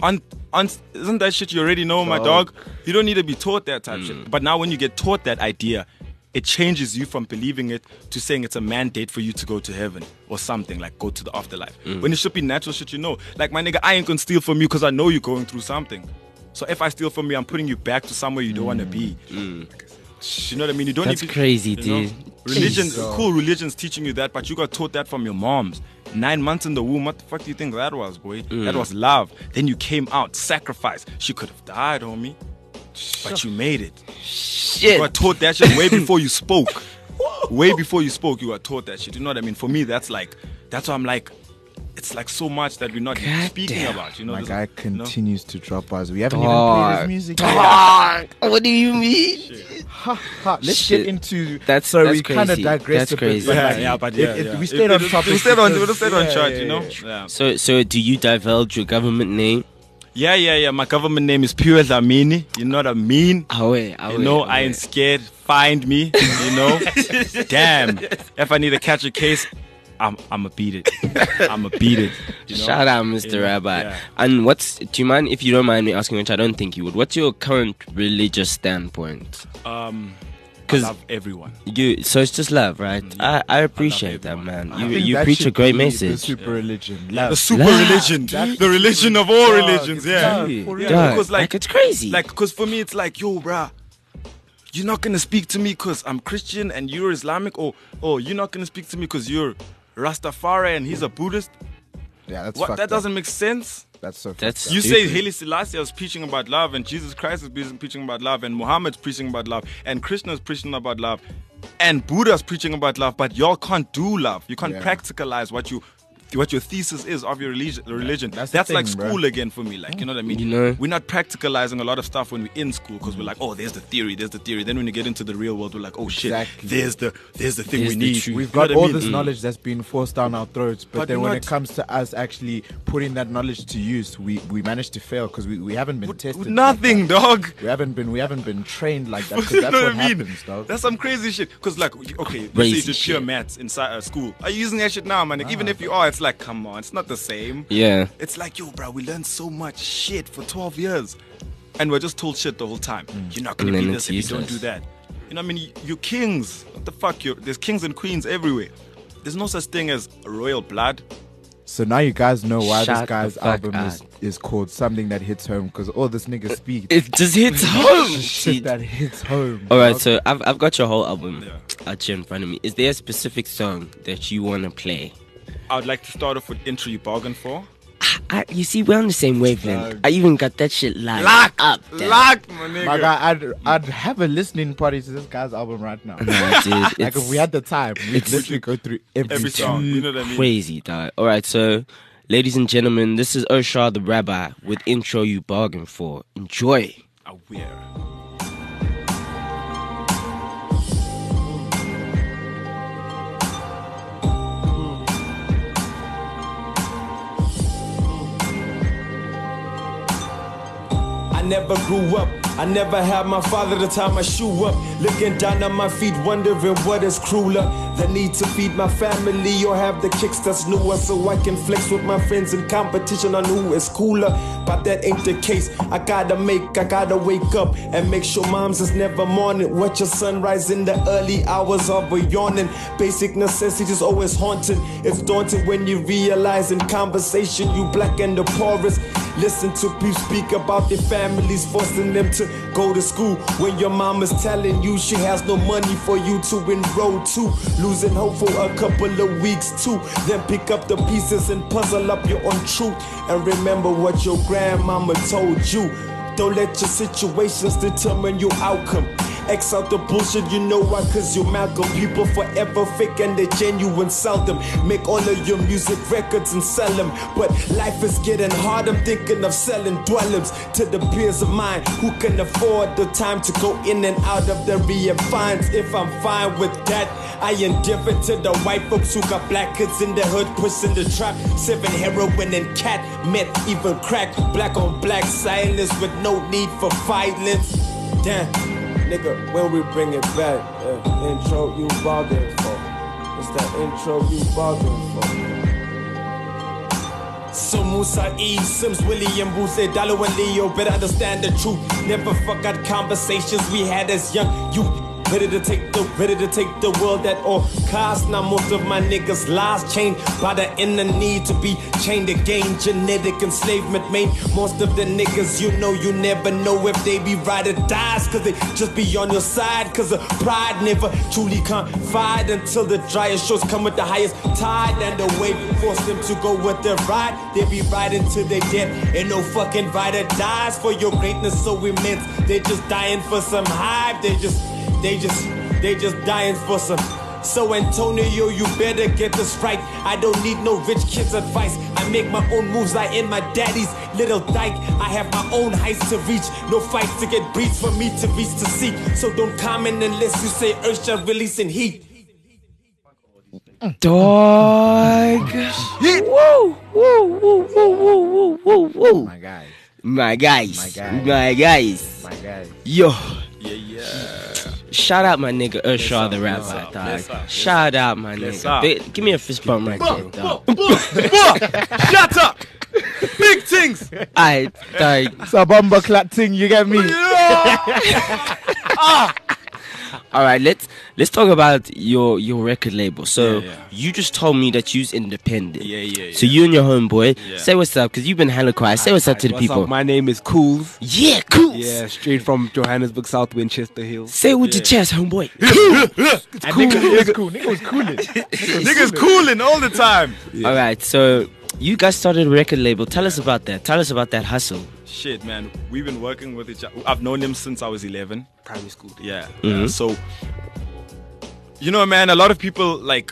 Isn't that shit you already know, my dog? You don't need to be taught that type of shit. But now when you get taught that idea, it changes you from believing it to saying it's a mandate for you to go to heaven or something, like go to the afterlife. When it should be natural shit, you know. Like, my nigga, I ain't gonna steal from you because I know you're going through something. So if I steal from you, I'm putting you back to somewhere you don't want to be. You know what I mean? You don't That's need to, crazy, dude. Religion, cool religion's teaching you that, but you got taught that from your moms. 9 months in the womb, what the fuck do you think that was, boy? That was love. Then you came out, sacrifice. She could have died, homie. But you made it. Shit. You got taught that shit way before you spoke. Way before you spoke, you got taught that shit. You know what I mean? For me, that's why I'm like, it's like so much that we're not speaking about. You know, my guy continues to drop us. We haven't even played his music. What do you mean? Let's get into that's we crazy. kind of digressed a bit. Crazy. But we stayed on topic. We stayed on track, you know. Yeah. So do you divulge your government name? Yeah. My government name is Pure Dlamini. You know what I mean? You know, I ain't scared. Find me. You know. Damn. If I need to catch a case, I'ma beat it. I'ma beat it. You know? Shout out, Mr. Rabbi. Yeah. And do you mind if you don't mind me asking, which I don't think you would? What's your current religious standpoint? I love everyone. So it's just love, right? I appreciate that, man. You preach a great message. The super religion, love. The super religion, the religion of all religions. Yeah, because like it's crazy. Like, because for me, it's like, yo, bruh, you're not gonna speak to me because I'm Christian and you're Islamic, or you're not gonna speak to me because you're Rastafari and he's a Buddhist. Yeah, that's what. That doesn't make sense. That's so. You say Haile Selassie is preaching about love, and Jesus Christ is preaching about love, and Muhammad's preaching about love, and Krishna's preaching about love, and Buddha's preaching about love, but y'all can't do love. You can't practicalize what your thesis is of your religion. That's like school again for me. Like, you know what I mean? You know? We're not practicalizing a lot of stuff when we're in school because we're like, oh, there's the theory. Then when you get into the real world, we're like, oh shit, there's the thing we need. We've got all this knowledge that's been forced down our throats, but then when it comes to us actually putting that knowledge to use, we managed to fail because we haven't been tested. Nothing, like dog. We haven't been trained like that. Because that's what happens, dog. That's some crazy shit. Because like, okay, let's say you did pure maths inside school. Are you using that shit now, man? Like, even if you are, it's like, come on, it's not the same. Yeah. It's like, yo, bro, we learned so much shit for 12 years. And we're just told shit the whole time. You're not going to be this if you don't do that. You know what I mean? You're kings. What the fuck? There's kings and queens everywhere. There's no such thing as royal blood. So now you guys know why this guy's album is called Something That Hits Home, because all this nigga speaks. It just hits home. Shit that hits home. Alright, so I've got your whole album out here in front of me. Is there a specific song that you want to play? I would like to start off with Intro You Bargained For. You see, we're on the same wavelength. I even got that shit locked up. Locked, my nigga. My guy, I'd have a listening party to this guy's album right now. No, dude, like if we had the time, we'd literally go through every song. You know what I mean? Crazy, dog. Alright, so ladies and gentlemen, this is Usher the Rabbi with Intro You Bargained For. Enjoy. Aware. I never grew up. I never had my father to tie my shoe up. Looking down at my feet, wondering what is crueler. The need to feed my family or have the kicks that's newer, so I can flex with my friends in competition on who is cooler. But that ain't the case. I gotta wake up and make sure moms is never mourning. Watch your sunrise in the early hours of a yawning. Basic necessities always haunting. It's daunting when you realize in conversation you black and the poorest. Listen to people speak about their families, forcing them to go to school when your mama's telling you she has no money for you to enroll to. Losing hope for a couple of weeks too. Then pick up the pieces and puzzle up your own truth. And remember what your grandmama told you. Don't let your situations determine your outcome. X out the bullshit, you know why? Cause you're Malcolm. People forever fake and they genuine seldom. Make all of your music records and sell them. But life is getting hard, I'm thinking of selling dwellings to the peers of mine who can afford the time to go in and out of the refines. If I'm fine with that, I indifferent to the white folks who got black kids in the hood pushing the trap, serving heroin and cat, meth, even crack. Black on black silence with no need for violence. Damn. Nigga, when we bring it back, intro you bargained for. It's that intro you bargained for. So Musa E, Sims, William, Booth, Dalo and Leo better understand the truth. Never forgot conversations we had as young youth. Ready to take the world at all costs. Now most of my niggas' lives chained by the inner need to be chained again. Genetic enslavement made most of the niggas you know you never know if they be right or dies. Cause they just be on your side. Cause of pride never truly confide until the driest shows come with the highest tide. And the wave force them to go with their ride. They be riding till they dead. Ain't no fucking rider dies for your greatness so immense. They just dying for some hype. They just dying for some. So Antonio, you better get this right. I don't need no rich kid's advice. I make my own moves, I in my daddy's little dike. I have my own heights to reach. No fights to get breeds for me to reach to seek. So don't comment unless you say Earthshot releasing heat. Dog. Woo, woo, woo, woo, woo, woo, woo. My guys. My guys. My guys. My guys. My guys. Yo. Yeah. Shout out my nigga Earthshot the rapper, dog. Shout out my nigga. Give me a fist bump right there, dog. Shut up! Big things! I dog. It's a bumper clap thing, you get me? All right, let's talk about your record label. So you just told me that you's independent. Yeah. So you and your homeboy, say what's up, because you've been hella quiet. Say what's up to the people. Up? My name is Cools. Yeah, Cools. Yeah, straight from Johannesburg, South Winchester Hills. Say it with your chest, homeboy. It's cool. Nigga was cooling. Niggas cooling all the time. Yeah. All right, so you guys started a record label. Tell us about that. Tell us about that hustle. Shit, man. We've been working with each other. I've known him since I was 11. Primary school. Yeah. Mm-hmm. So, you know, man, a lot of people, like,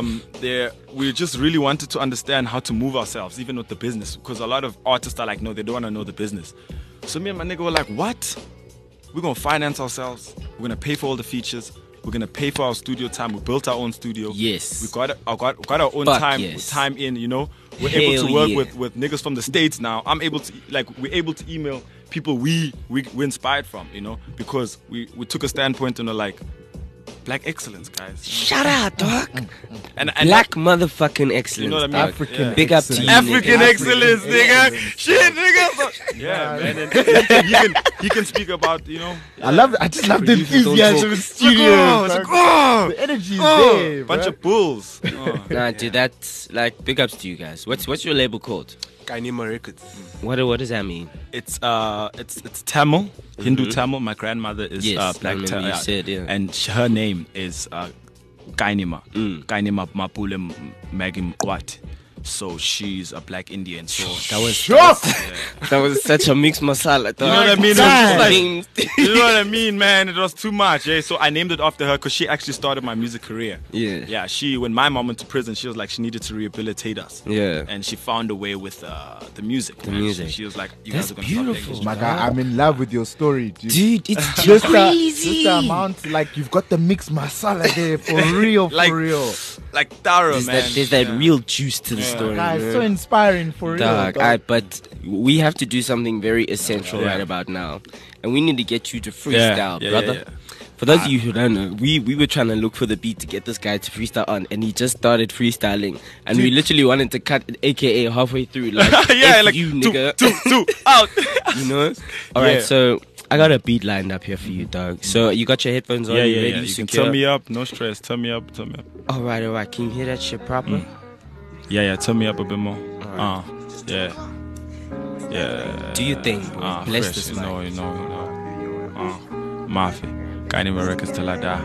we just really wanted to understand how to move ourselves, even with the business. Because a lot of artists are like, no, they don't want to know the business. So me and my nigga were like, what? We're going to finance ourselves. We're going to pay for all the features. We're going to pay for our studio time. We built our own studio. Yes. We got our own time in, you know. We're able to work with niggas from the States now. I'm able to, we're able to email people we inspired from, you know, because we took a standpoint and we're like, black excellence, guys. Shut up, dog. And black motherfucking excellence. You know what I mean? African Big up to you, African nigga. excellence, nigga. Shit, nigga. Yeah, man. And he can speak about, you know. I just love the enthusiasm in the studio. The energy is there. Bunch of bulls. Nah, dude, that's like big ups to you guys. What's your label called? Kainima Records. What does that mean? It's Tamil, Hindu Tamil. My grandmother is black Tamil. You said, yeah. And her name is Kainima. Kainima Mapule Magim Kwat. So she's a black Indian. So that was such a mixed masala. You know what I mean? You know what I mean, man? It was too much. Eh? So I named it after her because she actually started my music career. Yeah. Yeah. When my mom went to prison, she was like, she needed to rehabilitate us. Yeah. And she found a way with the music. The music. She was like, you That's guys are going to beautiful. My guy, I'm in love with your story, dude. Dude, it's Just crazy. the amount, like, you've got the mixed masala there, for real, for real. like thorough, there's that real juice to the story. Guys, so inspiring for real. Dog, Dog. but we have to do something very essential right about now, and we need to get you to freestyle, brother. Yeah. For those of you who don't know, we were trying to look for the beat to get this guy to freestyle on, and he just started freestyling, and we literally wanted to cut AKA halfway through, like, yeah, like you nigga, two, out. you know. All right, so I got a beat lined up here for you, dog. So you got your headphones on, you ready? You can turn me up, no stress. Turn me up. All right. Can you hear that shit proper? Yeah. Turn me up a bit more. Yeah. Do you think? Bless fresh, this you mic. know. Mafia. Got any more records till I die.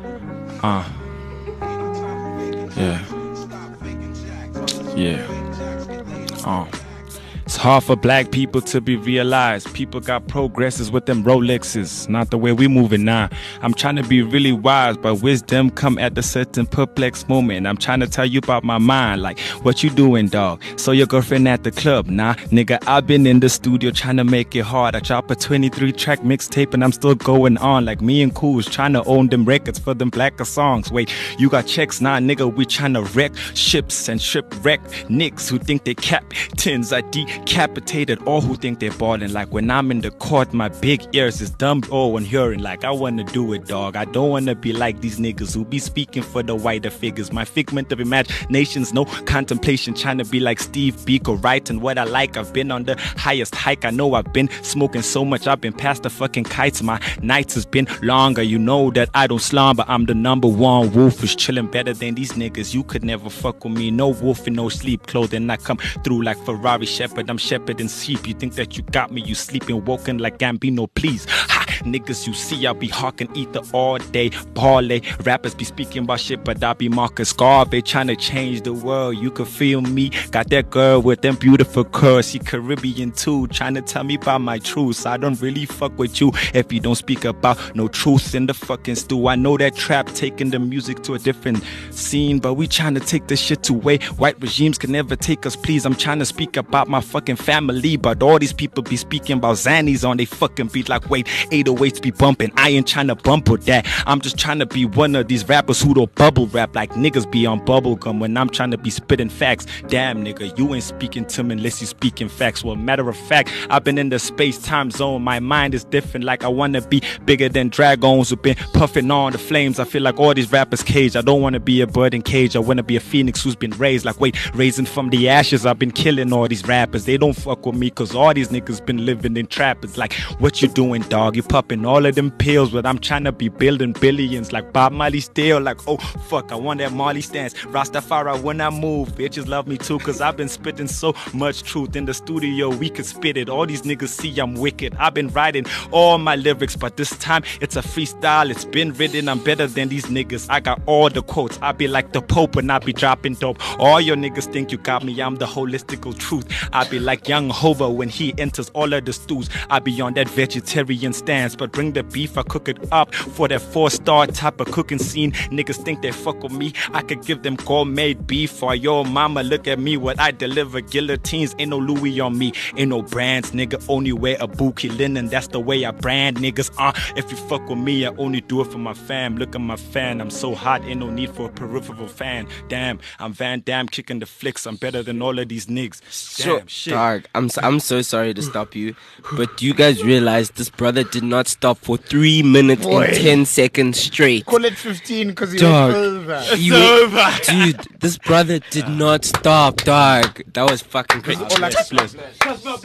Yeah. It's hard for black people to be realized. People got progresses with them Rolexes, not the way we moving now. I'm trying to be really wise, but wisdom come at a certain perplexed moment. I'm trying to tell you about my mind, like what you doing, dog? So your girlfriend at the club, nah, nigga. I've been in the studio trying to make it hard. I drop a 23-track mixtape and I'm still going on, like me and Cool's trying to own them records for them blacker songs. Wait, you got checks, nah, nigga? We trying to wreck ships and shipwreck niggas who think they captains. I decapitated all who think they're ballin'. Like when I'm in the court, my big ears is dumb when hearing. Like I wanna do it, dog. I don't wanna be like these niggas who be speaking for the whiter figures. My figment of imagination's no contemplation. Trying to be like Steve Biko, writing what I like. I've been on the highest hike. I know I've been smoking so much. I've been past the fucking kites. My nights has been longer. You know that I don't slumber. I'm the number one wolf, is chilling better than these niggas. You could never fuck with me. No wolf in no sleep clothing. I come through like Ferrari Shepherd. I'm shepherding sheep. You think that you got me? You sleeping, woken like Gambino, please. Ha! Niggas, you see, I'll be hawking ether all day. Parlay rappers be speaking about shit, but I be Marcus Garvey trying to change the world. You can feel me. Got that girl with them beautiful curls. She Caribbean too, trying to tell me about my truths. I don't really fuck with you if you don't speak about no truth in the fucking stew. I know that trap taking the music to a different scene, but we trying to take this shit to way white regimes can never take us, please. I'm trying to speak about my fucking family, but all these people be speaking about Xannies on they fucking beat. Like wait, 808s be bumping. I ain't trying to bump with that. I'm just trying to be one of these rappers who don't bubble rap like niggas be on bubblegum when I'm trying to be spitting facts. Damn nigga, you ain't speaking to me unless you speaking facts. Well, matter of fact, I've been in the space-time zone. My mind is different, like I wanna be bigger than dragons who've been puffing on the flames. I feel like all these rappers cage. I don't wanna be a bird in cage. I wanna be a phoenix who's been raised. Like wait, raising from the ashes. I've been killing all these rappers. They don't fuck with me cause all these niggas been living in trappers. Like what you doing, dog? You popping all of them pills, but I'm trying to be building billions like Bob Marley still. Like oh fuck, I want that Marley stance. Rastafari when I move. Bitches love me too cause I've been spitting so much truth in the studio. We could spit it. All these niggas see I'm wicked. I've been writing all my lyrics, but this time it's a freestyle. It's been written. I'm better than these niggas. I got all the quotes. I be like the Pope when I be dropping dope. All your niggas think you got me. I'm the holistical truth. I be like Young Hova when he enters all of the stews. I be on that vegetarian stance, but bring the beef. I cook it up for that 4-star type of cooking scene. Niggas think they fuck with me. I could give them gourmet beef for your mama. Look at me, what I deliver. Guillotines, ain't no Louis on me. Ain't no brands, nigga. Only wear a Buki linen. That's the way I brand niggas. If you fuck with me, I only do it for my fam. Look at my fan, I'm so hot. Ain't no need for a peripheral fan. Damn, I'm Van Damme kicking the flicks. I'm better than all of these niggas. Damn, shit. Dog, I'm so sorry to stop you, but do you guys realize this brother did not stop for 3 minutes and 10 seconds straight? Call it 15 because he Dog, went over. It's over. Dude, this brother did not stop, dog. That was fucking crazy. All like, Touch my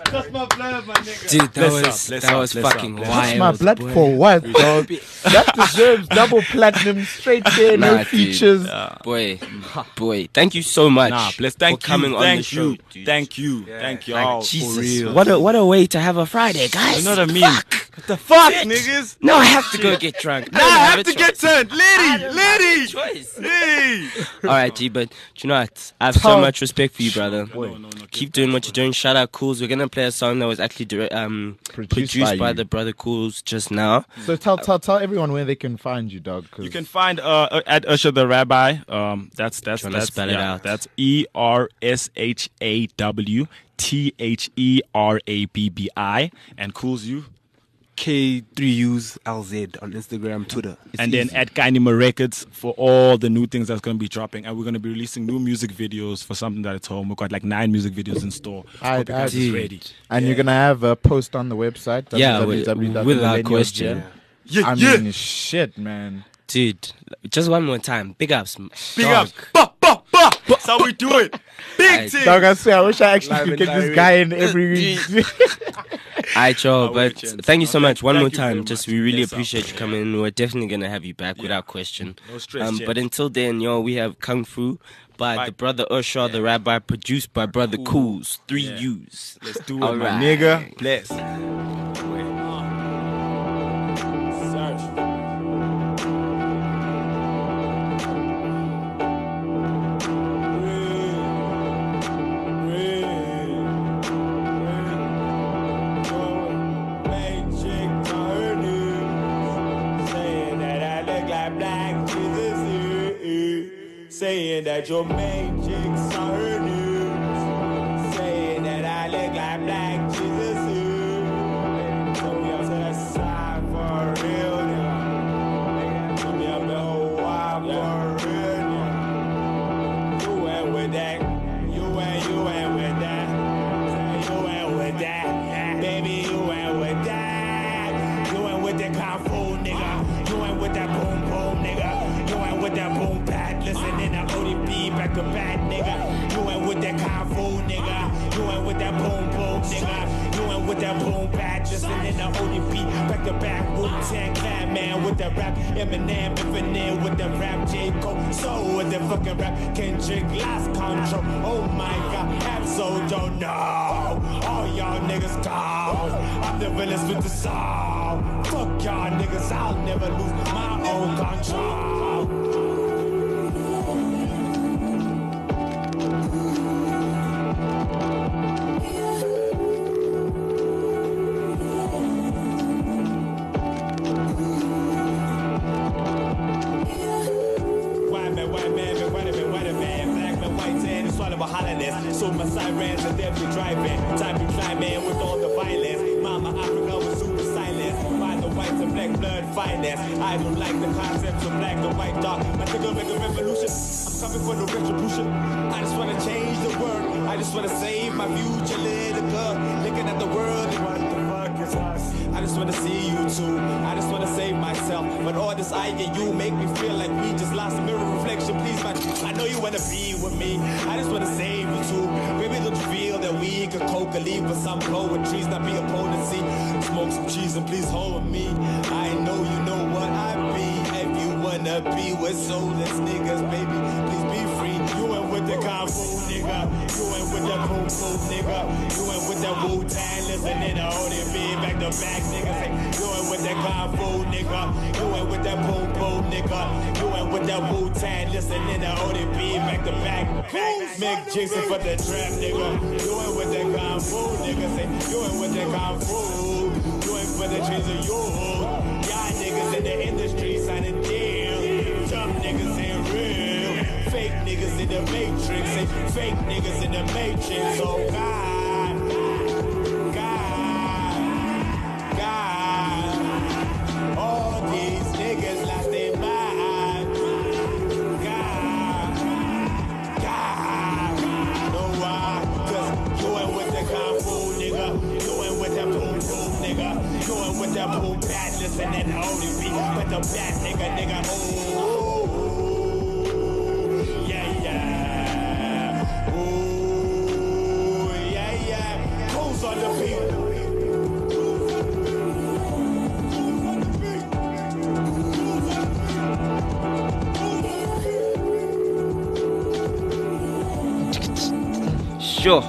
blood, my nigga. Dude, that was fucking wild. touch my blood boy. for what, dog? That deserves double platinum straight there, no Nah, dude. features. Boy, thank you so much Bless. for Thank coming you. on the Thank show, you. dude. Thank you. Thank y'all. Like, Jesus, for real. what a way to have a Friday, guys. You know what I mean? What the fuck, niggas? No, I have to go get drunk. Nah, I have to get turned. Liddy. choice. Hey. All right, G, but you know what? I have so much respect for you, brother. No. Keep doing what you're doing. Shout out Cools. We're gonna play a song that was actually produced by you. the brother Cools just now. So tell everyone where they can find you, dog. You can find at Usher the Rabbi. That's wanna spell it out? That's ERSHAWTHERABBI. And Cools, you K3UsLZ on Instagram, Twitter. And then at Kainima Records for all the new things that's going to be dropping. And we're going to be releasing new music videos for Something That It's Home. We've got like 9 music videos in store. Hope you guys is ready. And you're gonna have a post on the website. Without question. I mean, shit, man. Dude, just one more time. Big ups. Big ups. Bah, bah, bah. That's how we do it. Big team. Dog, I swear, I wish I actually could get this guy in every week. Alright, y'all, but thank you so much. One more time. Just We really appreciate you coming in. We're definitely going to have you back without question. No stress, but until then, y'all, we have Kung Fu by the brother Usher, the rabbi, produced by brother Cools, 3 U's. Let's do it, All my right. nigga. Bless. Saying that your main chicks are her news. Saying that I look like Black Jesus. Tell me I'm to the side for real, nigga. Tell me I'm the whole wild for real, nigga. You ain't with that. You ain't with that. You ain't with that. Baby, you ain't with that. You ain't with that kung fu, nigga. You ain't with that boom boom, nigga. You ain't with that boom bap. Listen in the ODB back to back, nigga. You ain't with that kung fu, nigga. You ain't with that boom boom, nigga. You ain't with that boom bap. Listen in the ODB back to back. Wu-Tang Clan, man, with that rap. Eminem, Infinite with the rap. J. Cole, so with the fucking rap. Kendrick, lost control. Oh my God, Absol don't know. All y'all niggas gone. I'm the realest with the song. Fuck y'all niggas, I'll never lose my own control. So my sirens are definitely driving. Time to climbing with all the violence. Mama Africa was super silent. By the whites and black blood finance. I don't like the concepts of black and white dark. My nigga make a revolution. I'm coming for the retribution. I just wanna change the world. I just wanna save my future little girl. Looking at the world and what the fuck is us? I just wanna see you too. I just wanna save myself. But all this I and you make me feel like we just lost a mirror reflection. Please, man, I know you wanna be with me. I just wanna save you too. Maybe don't you feel that we could coke and leave with some poetries, not be opponency. Smoke some cheese and please hold me. I know you know what I be. If you wanna be with soulless niggas, baby, please be free. You ain't with the kung fu, nigga. You ain't with the boom boom, nigga. You ain't with that Wu-Tang, listen in the ODB back to back, nigga. Say, you ain't with that kung fu, nigga. You ain't with that boom boom, nigga. You ain't with that Wu-Tang, listen in the ODB back to back. Mick Jason for the trap, nigga. You ain't with that kung fu, nigga. Say, you ain't with that kung fu. You ain't for the trees of you. Y'all niggas in the industry signing deals. Dumb niggas ain't real. Fake niggas in the matrix. Say, fake niggas in the matrix. Oh God, God. All these niggas lost their mind. God. Know why? Cause you ain't with the kung fu, nigga. You ain't with that boom boom, nigga. You ain't with that boom bad, listen and only beat. But the bad nigga, oh, yeah, yeah. Oh, yeah, yeah. Who's on the beat? Sure.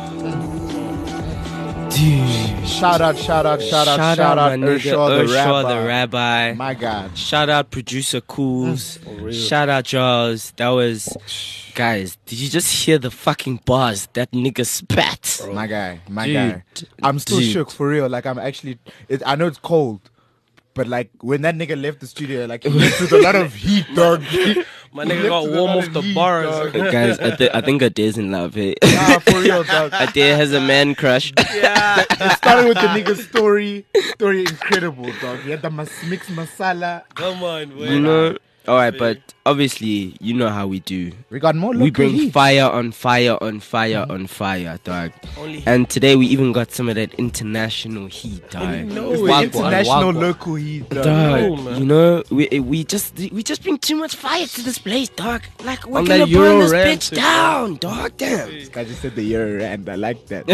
Dude. Shout out, my nigga, Urshaw the rabbi. My God. Shout out producer Cools. Shout out Jaws. That was, guys. Did you just hear the fucking bars that nigga spat? My guy. Dude. I'm still Dude. shook for real. Like I'm actually. I know it's cold, but like when that nigga left the studio, like he left with a lot of heat, dog. My nigga got warm off the bars. Guys, I think Ade's in love. Hey? Nah, for real, dog. Ade has a man crush. Yeah. It started with the nigga's story. Story incredible, dog. He had the mixed masala. Come on, boy. You know. All right, but obviously, you know how we do. We got more. We bring fire on fire on fire on fire, dog. Only And today we even got some of that international heat, dog. no, International local heat, dog. Dog, man. you know, we just bring too much fire to this place, dog. Like we're On gonna that burn Euro this rant bitch shit, down, dog. Damn. This guy just said the Euro rand. I like that.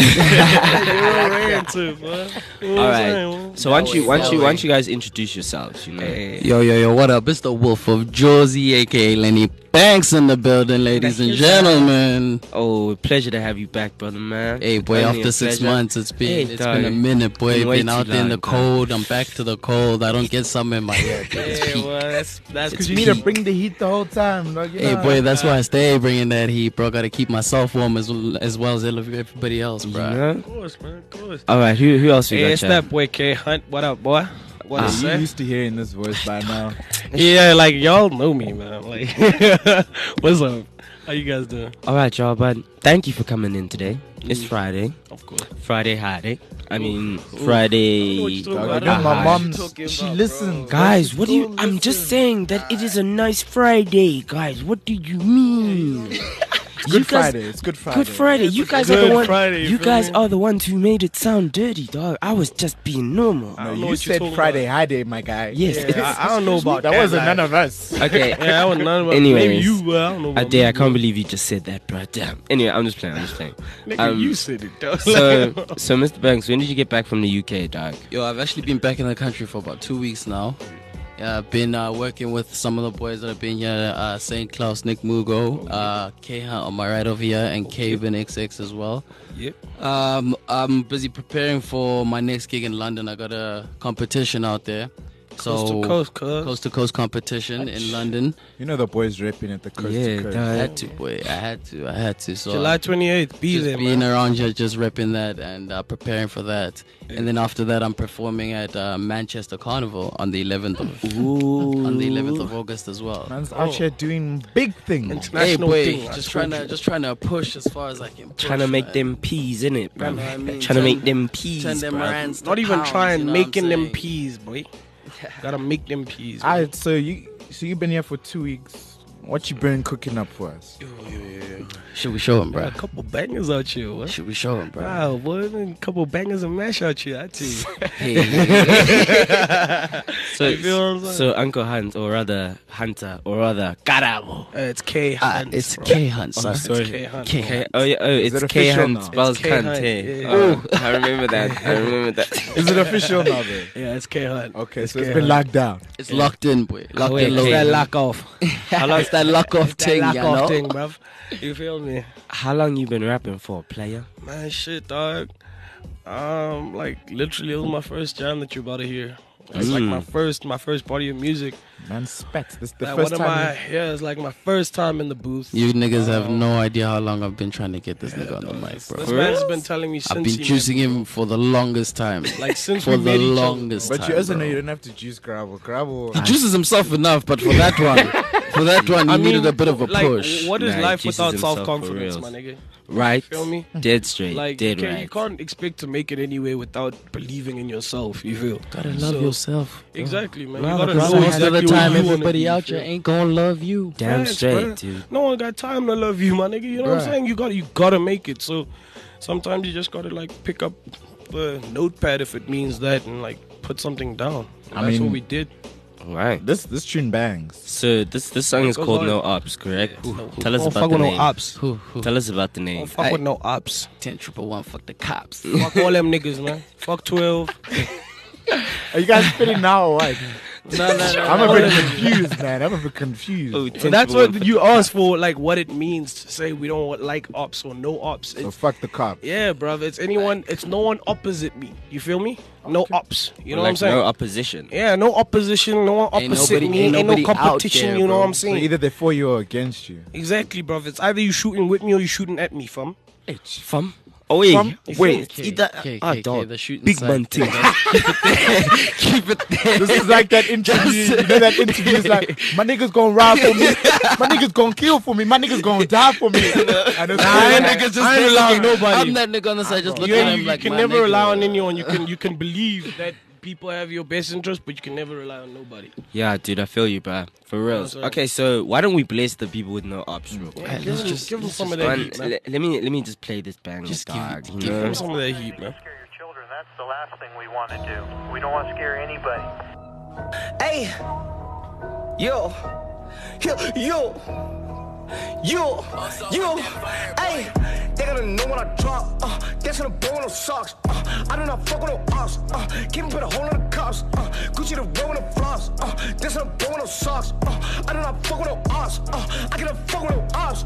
All right. So once you guys introduce yourselves, you know. Yo, what up? It's the Wolf of Jersey, aka Lenny Banks in the building, ladies and gentlemen. Oh, pleasure to have you back, brother, man. Hey, boy, Only after a 6 pleasure. months, it's been dog. a minute, boy. Been way Been out too there in the long, dog. cold. I'm back to the cold. I don't get something in my head. Hey, well, that's Because you need to bring the heat the whole time, dog. You Hey, know? boy, that's why I stay bringing that heat, bro. Gotta keep myself warm as well as everybody else, You bro. know? Of course, man. Of course. All right, who else we Hey, got? it's Chad? that boy K Hunt. What up, boy? What You is that? used to hearing this voice by now. Yeah, like y'all know me, man. Like, what's up? How you guys doing? All right, y'all, but thank you for coming in today. It's Friday. Of course. Friday holiday. I mean, Friday. talking Dog, about. you know, my Hi. mom, Talking she about, listens. Guys, bro. what do you? Don't I'm just listen. saying that it is a nice Friday, guys. What do you mean? It's Good Friday. It's Good Friday. Good Friday. You guys are Good the one. Friday, you You feel guys me? are the ones who made it sound dirty, dog. I was just being normal. I No, don't know you what you're said talking Friday about. high day, my guy. Yes. Yeah, I don't know about That that. wasn't like- none of us. Okay. Yeah, that was none of us. Anyways. Maybe you, but I don't know about Ade, I me, can't believe you just said that, bro. Damn. Anyway, I'm just playing. Nigga, you said it, though. So, Mr. Banks, when did you get back from the UK, dog? Yo, I've actually been back in the country for about 2 weeks now. Yeah, I've been working with some of the boys that have been here, St. Klaus, Nick Mugo, K Hunt on my right over here, and Caven XX as well. Yep. I'm busy preparing for my next gig in London. I got a competition out there. Coast to coast, cuz. Coast to coast competition in London. You know the boys repping at the coast Yeah, to coast. dog. I had to, boy. I had to. So July 28th, be just there, being man. around here, just repping that and preparing for that. And then after that, I'm performing at Manchester Carnival on the 11th of August as well. Man's out here doing big things. Hey, International boy, thing. just trying to push as far as I can. Push, Trying to make man. them peas, innit, bro? You know what I mean? Trying to make them peas, turn them bro. rands to Not even pounds, trying, you know what I'm making them saying? peas, boy. Gotta make them peas. man. Alright, so you've been here for 2 weeks. What you been cooking up for us? Should we show him, Bro, bro? a couple bangers out here, what? Should we show him, bro? Wow, boy, a couple bangers and mash out here, I tell you. So, You feel what I'm saying? so Uncle Hunt, or rather Hunter, or rather Carabo. It's K Hunt. It's bro. K Hunt, Oh, son. sorry. K Hunt. K Okay. Hunt. Oh yeah. Oh, it's it K official Hunt. now? Spells It's K cunt. Hunt, Hey. yeah. Oh, I remember that. I remember that. Is it official now, though? Yeah, it's K Hunt. Okay, It's so it's K been Hunt. locked down. It's locked in, boy. Locked wait, in, okay. That locked lock off. How long is that lock off thing, That you lock off know? thing, bruv. You feel me? How long you been rapping for, player? Man, shit, dog. Like literally, it was my first jam that you're about to hear. It's like my first body of music. Man, spat. This is the Like first one of time. it's like my first time in the booth. You niggas have no idea how long I've been trying to get this nigga on the mic, This bro. man's been telling me since I've been he choosing met him for the longest time. Like since For we the met each other. longest But time. you also know bro. you don't have to juice gravel. Gravel. He juices himself enough, but for that one, he needed a bit of a like, push. What is Nah, life Jesus without himself self for confidence, reals. my nigga? Right? Feel me? Dead straight. Like dead you right. can't expect to make it anyway without believing in yourself. You feel? Gotta love So- yourself. Exactly, man. Nah, You gotta brother, know Most of the exactly time, what you wanna everybody be, out feel? here ain't gonna love you. Damn Facts, straight, bruh. dude. No one got time to love you, my nigga. You know what I'm saying? You gotta make it. So sometimes you just gotta like pick up the notepad if it means that and like put something down. And I that's mean- what we did. Right. This tune bangs. So this song is goes called on. No Ops, correct? Tell us Don't about fuck the with no name. ops. Who? Tell us about the name. Don't fuck with no ops. 10-111, fuck the cops. Fuck all them niggas, man. Fuck 12. Are you guys feeling now or what? No. I'm a bit confused, man. I'm a bit confused. Oh, So that's what you asked for, like what it means to say we don't like ops or no ops. So It's, fuck the cop. yeah, bruv. It's no one opposite me. You feel me? No ops. You know what I'm saying? No opposition. Yeah, no opposition, no one Ain't opposite nobody- me, ain't ain't no nobody out competition, there, you know bro. what I'm So saying? either they're for you or against you. Exactly, bruv. It's either you shooting with me or you shooting at me, fam. Fam. Oh wait, From- wait. Okay, Eat that. okay, Ah, okay, dog. the shooting Big side man thing. thing. Keep it there. This is like that interview. You know that interview is like, my niggas gonna ride for me. My niggas gonna kill for me. My niggas gonna die for me. And it's I ain't like, niggas just I ain't allowing nobody. I'm that nigga on the side just looking You, at him you like, can my never nigga. rely on anyone. You can believe that people have your best interest, but you can never rely on nobody. Yeah, dude, I feel you, bro. For real. sir. Okay, so why don't we bless the people with no ops, real quick? Right, Give let's them just some of that Man, heat, man. let me just play this bang, Just dog. give- You Give know? them some of that heat, man. Scare your children. That's the last thing we want to do. We don't want to scare anybody. Hey, yo, hey, they gotta know when I drop. That's gonna blow in those socks. I do not fuck with no ops. Keep him put a hole in the cops. Gucci the roll in the floss. That's gonna blow in those socks. I do not fuck with no ops. I cannot fuck with no ops.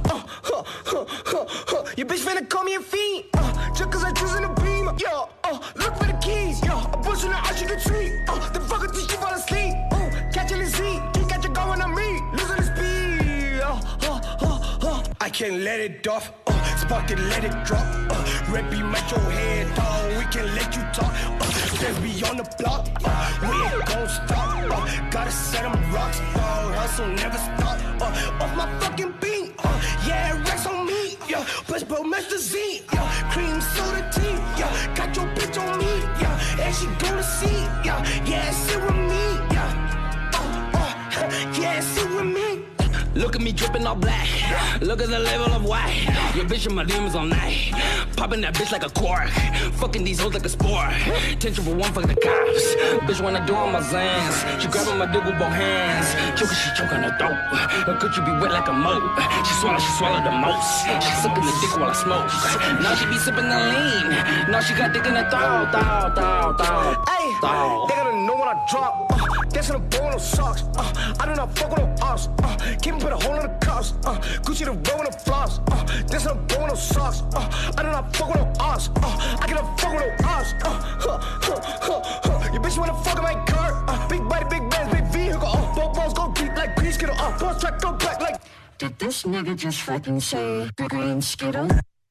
Your bitch finna call me a fiend. Just cause I choose in the beam. Yo, look for the keys. Yo, I'm pushing the ice you can treat. The fucker teach you fall asleep. Catching the Z. You catch it going on me. Losing the speed. I can't let it off. Spark it, let it drop. Red beam at your head, dog. We can let you talk. Let's be on the block. We ain't gon' stop. Gotta set them rocks, dog. Hustle never stop. Off my fucking beat. Yeah, Rex on me. Yeah, push bro, Master Z. Yeah, cream soda tea. Yeah, got your bitch on me. Yeah, and she go to see. Yeah, sit with me. Yeah, sit with me. Look at me dripping all black. Look at the level of white. Your bitch and my demons all night. Popping that bitch like a cork. Fucking these hoes like a sport. Tension for one, fuck the cops. Bitch wanna do all my zans. She grabbing my dick with both hands. Choking, she choking her throat. Her coochie be wet like a moat. She swallow the most. She sucking the dick while I smoke. Now she be sipping the lean. Now she got dick in the throat. Hey, they gotta know when I drop. That's gonna blow in those socks. I do not fuck with no ops. Keep him put a hole in the cops. Gucci the roll in the floss. That's gonna blow in those socks. I do not fuck with no ops. I cannot fuck with no ops. Your bitch wanna fuck in my car. Big body, big bands, big vehicle. Both balls go deep like grease skittle. Boss track go back like. Did this nigga just fucking say the green skittle?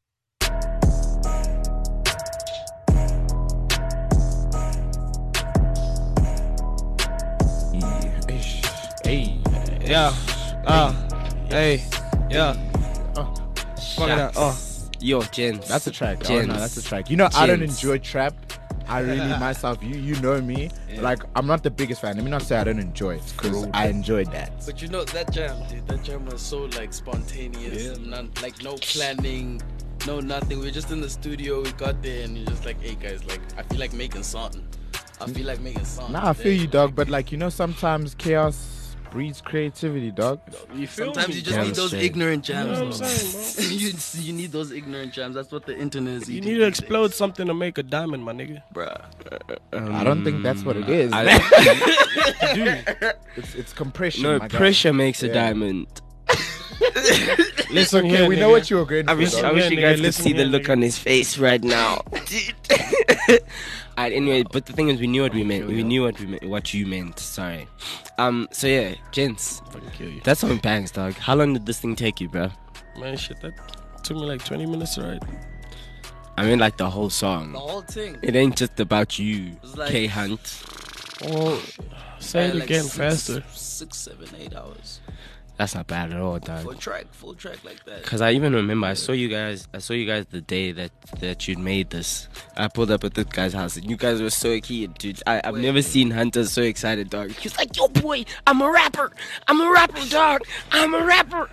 Hey, yeah, hey, yeah. Fuck it up. Yo, Jens. That's a track. Oh, Jens. no, that's a track. You know, I don't Jens. enjoy trap. I really myself, you know me. Like, I'm not the biggest fan. Let me not say I don't enjoy it, because I enjoyed that. But you know that jam, dude. That jam was so like spontaneous, like no planning, no nothing. We were just in the studio. We got there and you're just like, hey guys, like I feel like making something. Nah, I feel you, dog. But like, you know, sometimes chaos breeds creativity, dog. Sometimes you just need those ignorant jams. You know what I'm saying, you need those ignorant jams. That's what the internet is. You need to explode something to make a diamond, my nigga. Bruh. I don't think that's what it is. Dude, it's compression. No, my guy. pressure makes a Yeah. diamond. listen Okay, here, we nigga. know what you were going I for. wish dog. you guys could listen see the here, look nigga. on his face right now. Alright, anyway, but the thing is, we knew what we meant. We knew what you meant. Sorry. So yeah, gents, that's some bangs, dog. How long did this thing take you, bro? Man, shit, that took me like 20 minutes to write. I mean, like the whole song. The whole thing. It ain't just about you, It's like- K Hunt. Oh, say it Like again 6, faster. 6, 7, 8 hours. That's not bad at all, dog. Full track like that. Cause I even remember I saw you guys the day that you'd made this. I pulled up at this guy's house and you guys were so keen, dude. I've never seen Hunter so excited, dog. He was like, "Yo, boy, I'm a rapper, dog. I'm a rapper."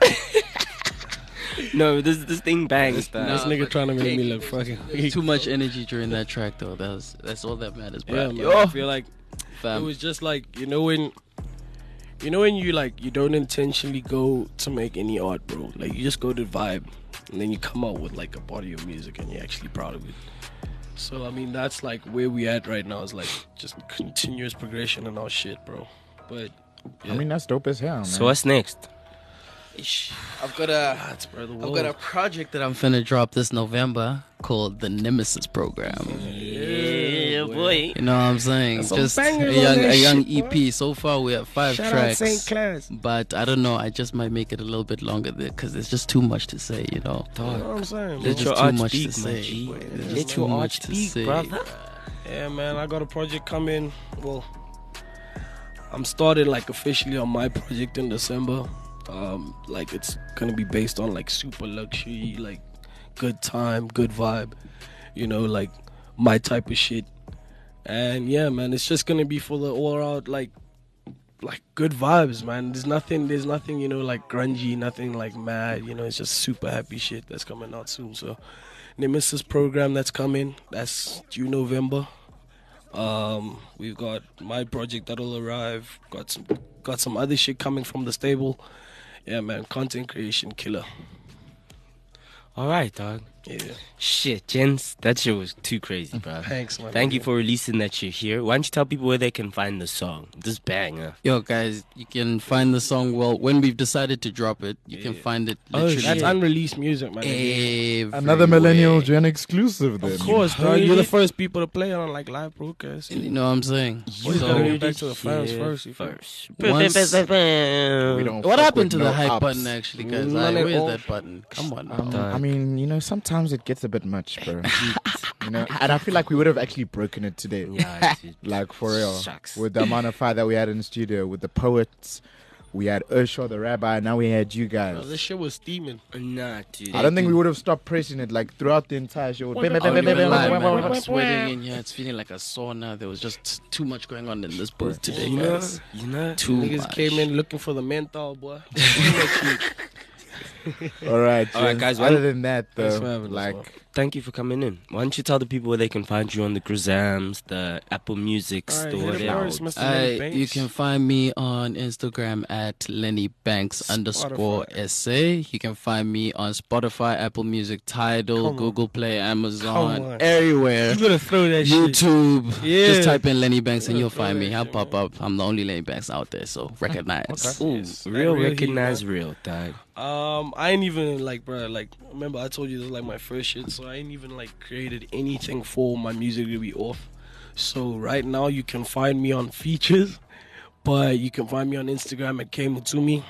No, this thing bangs, dog. This nigga trying to make me look fucking weak. Too much energy during that track though. That's all that matters, bro. Yeah, man. I feel like Fam. it was just like, you know when you like, you don't intentionally go to make any art, bro. Like, you just go to vibe and then you come out with like a body of music and you're actually proud of it. So I mean, that's like where we at right now, is like just continuous progression and all shit, bro. But yeah. I mean, that's dope as hell, man. So what's next? I've got a project that I'm finna drop this November called the Nemesis Program. Yeah, boy. You know what I'm saying? There's some Just bangers a on that young shit, EP. So far, we have 5 Shout out tracks. St. Clair's. But I don't know. I just might make it a little bit longer because there's just too much to say. You know. You know what I'm saying? There's Let your just too art much speak, to my say. G. There's just Let too your art much to speak, say. brother. Yeah, man, I got a project coming. Well, I'm started like officially on my project in December. Like it's gonna be based on like super luxury, like good time, good vibe. You know, like my type of shit. And yeah, man, it's just gonna be for the all out like good vibes, man. There's nothing, you know, like grungy, nothing like mad. You know, it's just super happy shit that's coming out soon. So, Nemesis program that's coming. That's due November. We've got my project that'll arrive. Got some other shit coming from the stable. Yeah, man, content creation killer. All right, dog. Yeah. Shit, gents, that shit was too crazy, bro. Thanks, man. Thank you for releasing that shit here. Why don't you tell people where they can find the song? This banger. Yo, guys, you can find the song. Well, when we've decided to drop it, you can find it. Literally That's unreleased music, man. Another Millennial Gen exclusive, then. Of course, bro. You're the first people to play it on like live broadcast. You know what I'm saying? You gotta get back to the fans first. What happened to the hype button, actually, guys? Where's that button? Come on. I mean, you know, sometimes it gets a bit much, bro. You know, and I feel like we would have actually broken it today. Yeah, dude. Like for real. Shucks. With the amount of fire that we had in the studio, with the poets, we had Urshaw the rabbi, now we had you guys. Bro, this shit was steaming. Nah, dude. I don't think we would have stopped pressing it like throughout the entire show. I'm sweating in here. It's feeling like a sauna. There was just too much going on in this booth today, You know, guys. Too Niggas much. came in looking for the menthol, boy. All right, guys. Other than that, Thanks for though, having us, like, man. Thank you for coming in. Why don't you tell the people where they can find you on the Grizams, the Apple Musics, All right, the hit it whatever. first, Mr. Lenny Banks. You can find me on Instagram at Lenny Banks _SA. You can find me on Spotify, Apple Music, Tidal, Google Play, Amazon, everywhere. You gotta throw that shit. YouTube. Yeah. Just type in Lenny Banks and you'll find me. I'll pop up. I'm the only Lenny Banks out there, so recognize. Ooh, Yes. real Real heat, recognize real, dog. I ain't even like, bro. Like, remember I told you this is like my first shit, so I ain't even like created anything for my music to be off. So right now you can find me on features, but you can find me on Instagram at Kmutumi.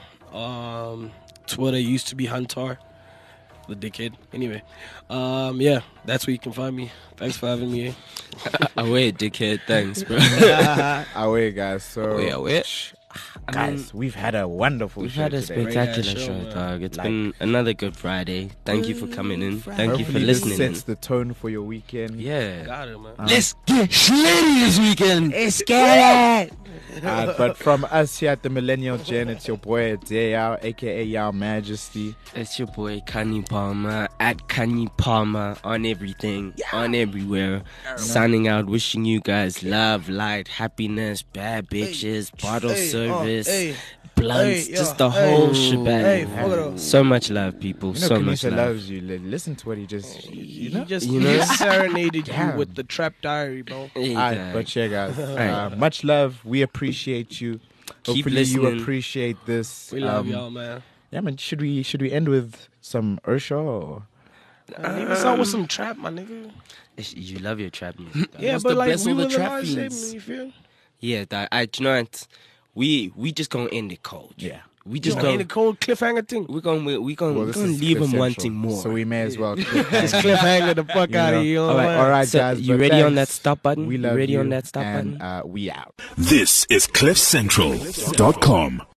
Twitter used to be Hunter, the dickhead. Anyway, yeah, that's where you can find me. Thanks for having me. Away, dickhead. Thanks, bro. away, guys. So, Away. guys, we've had a wonderful We've show had a today. spectacular Great ass show, show, man. dog. It's Like- been another good Friday. Thank you for coming in. Thank you for Hopefully this listening. sets the tone for your weekend. Yeah. Got it, man. Let's get slitty this weekend. Let's get it. But from us here at the Millennial Gen, it's your boy Adeyao, aka Yao Majesty. It's your boy Kanye Palmer at Kanye Palmer on everything, on everywhere. Signing out, wishing you guys love, light, happiness, bad bitches, bottle service, blunts, just the whole shebang. So much love, people. You know, So much Kanisha love. loves you. Listen to what he just, you know. You know? He serenaded you Damn. with the Trap Diary, bro. Hey, Alright, dog. but yeah, guys, Alright. much love. We appreciate you. Keep Hopefully, you listening. appreciate this. We love y'all, man. Yeah, man. Should we end with some Urshaw? Or? Leave us out with some trap, my nigga. You love your trap music. dog. Yeah, That's but the like best we of the were the trap live fiends. segment, you feel? Yeah, dog. Do you know what? We just gonna end it cold. Yeah. We just Ain't gonna a cold cliffhanger thing. we're gonna Well, this is leave Cliff them Central, wanting more. So we may as well. Just cliffhanger the fuck out of you. All right, So, guys. you but ready on thanks. that stop button? We You love ready you, on that stop and, button? we out. This is CliffCentral.com.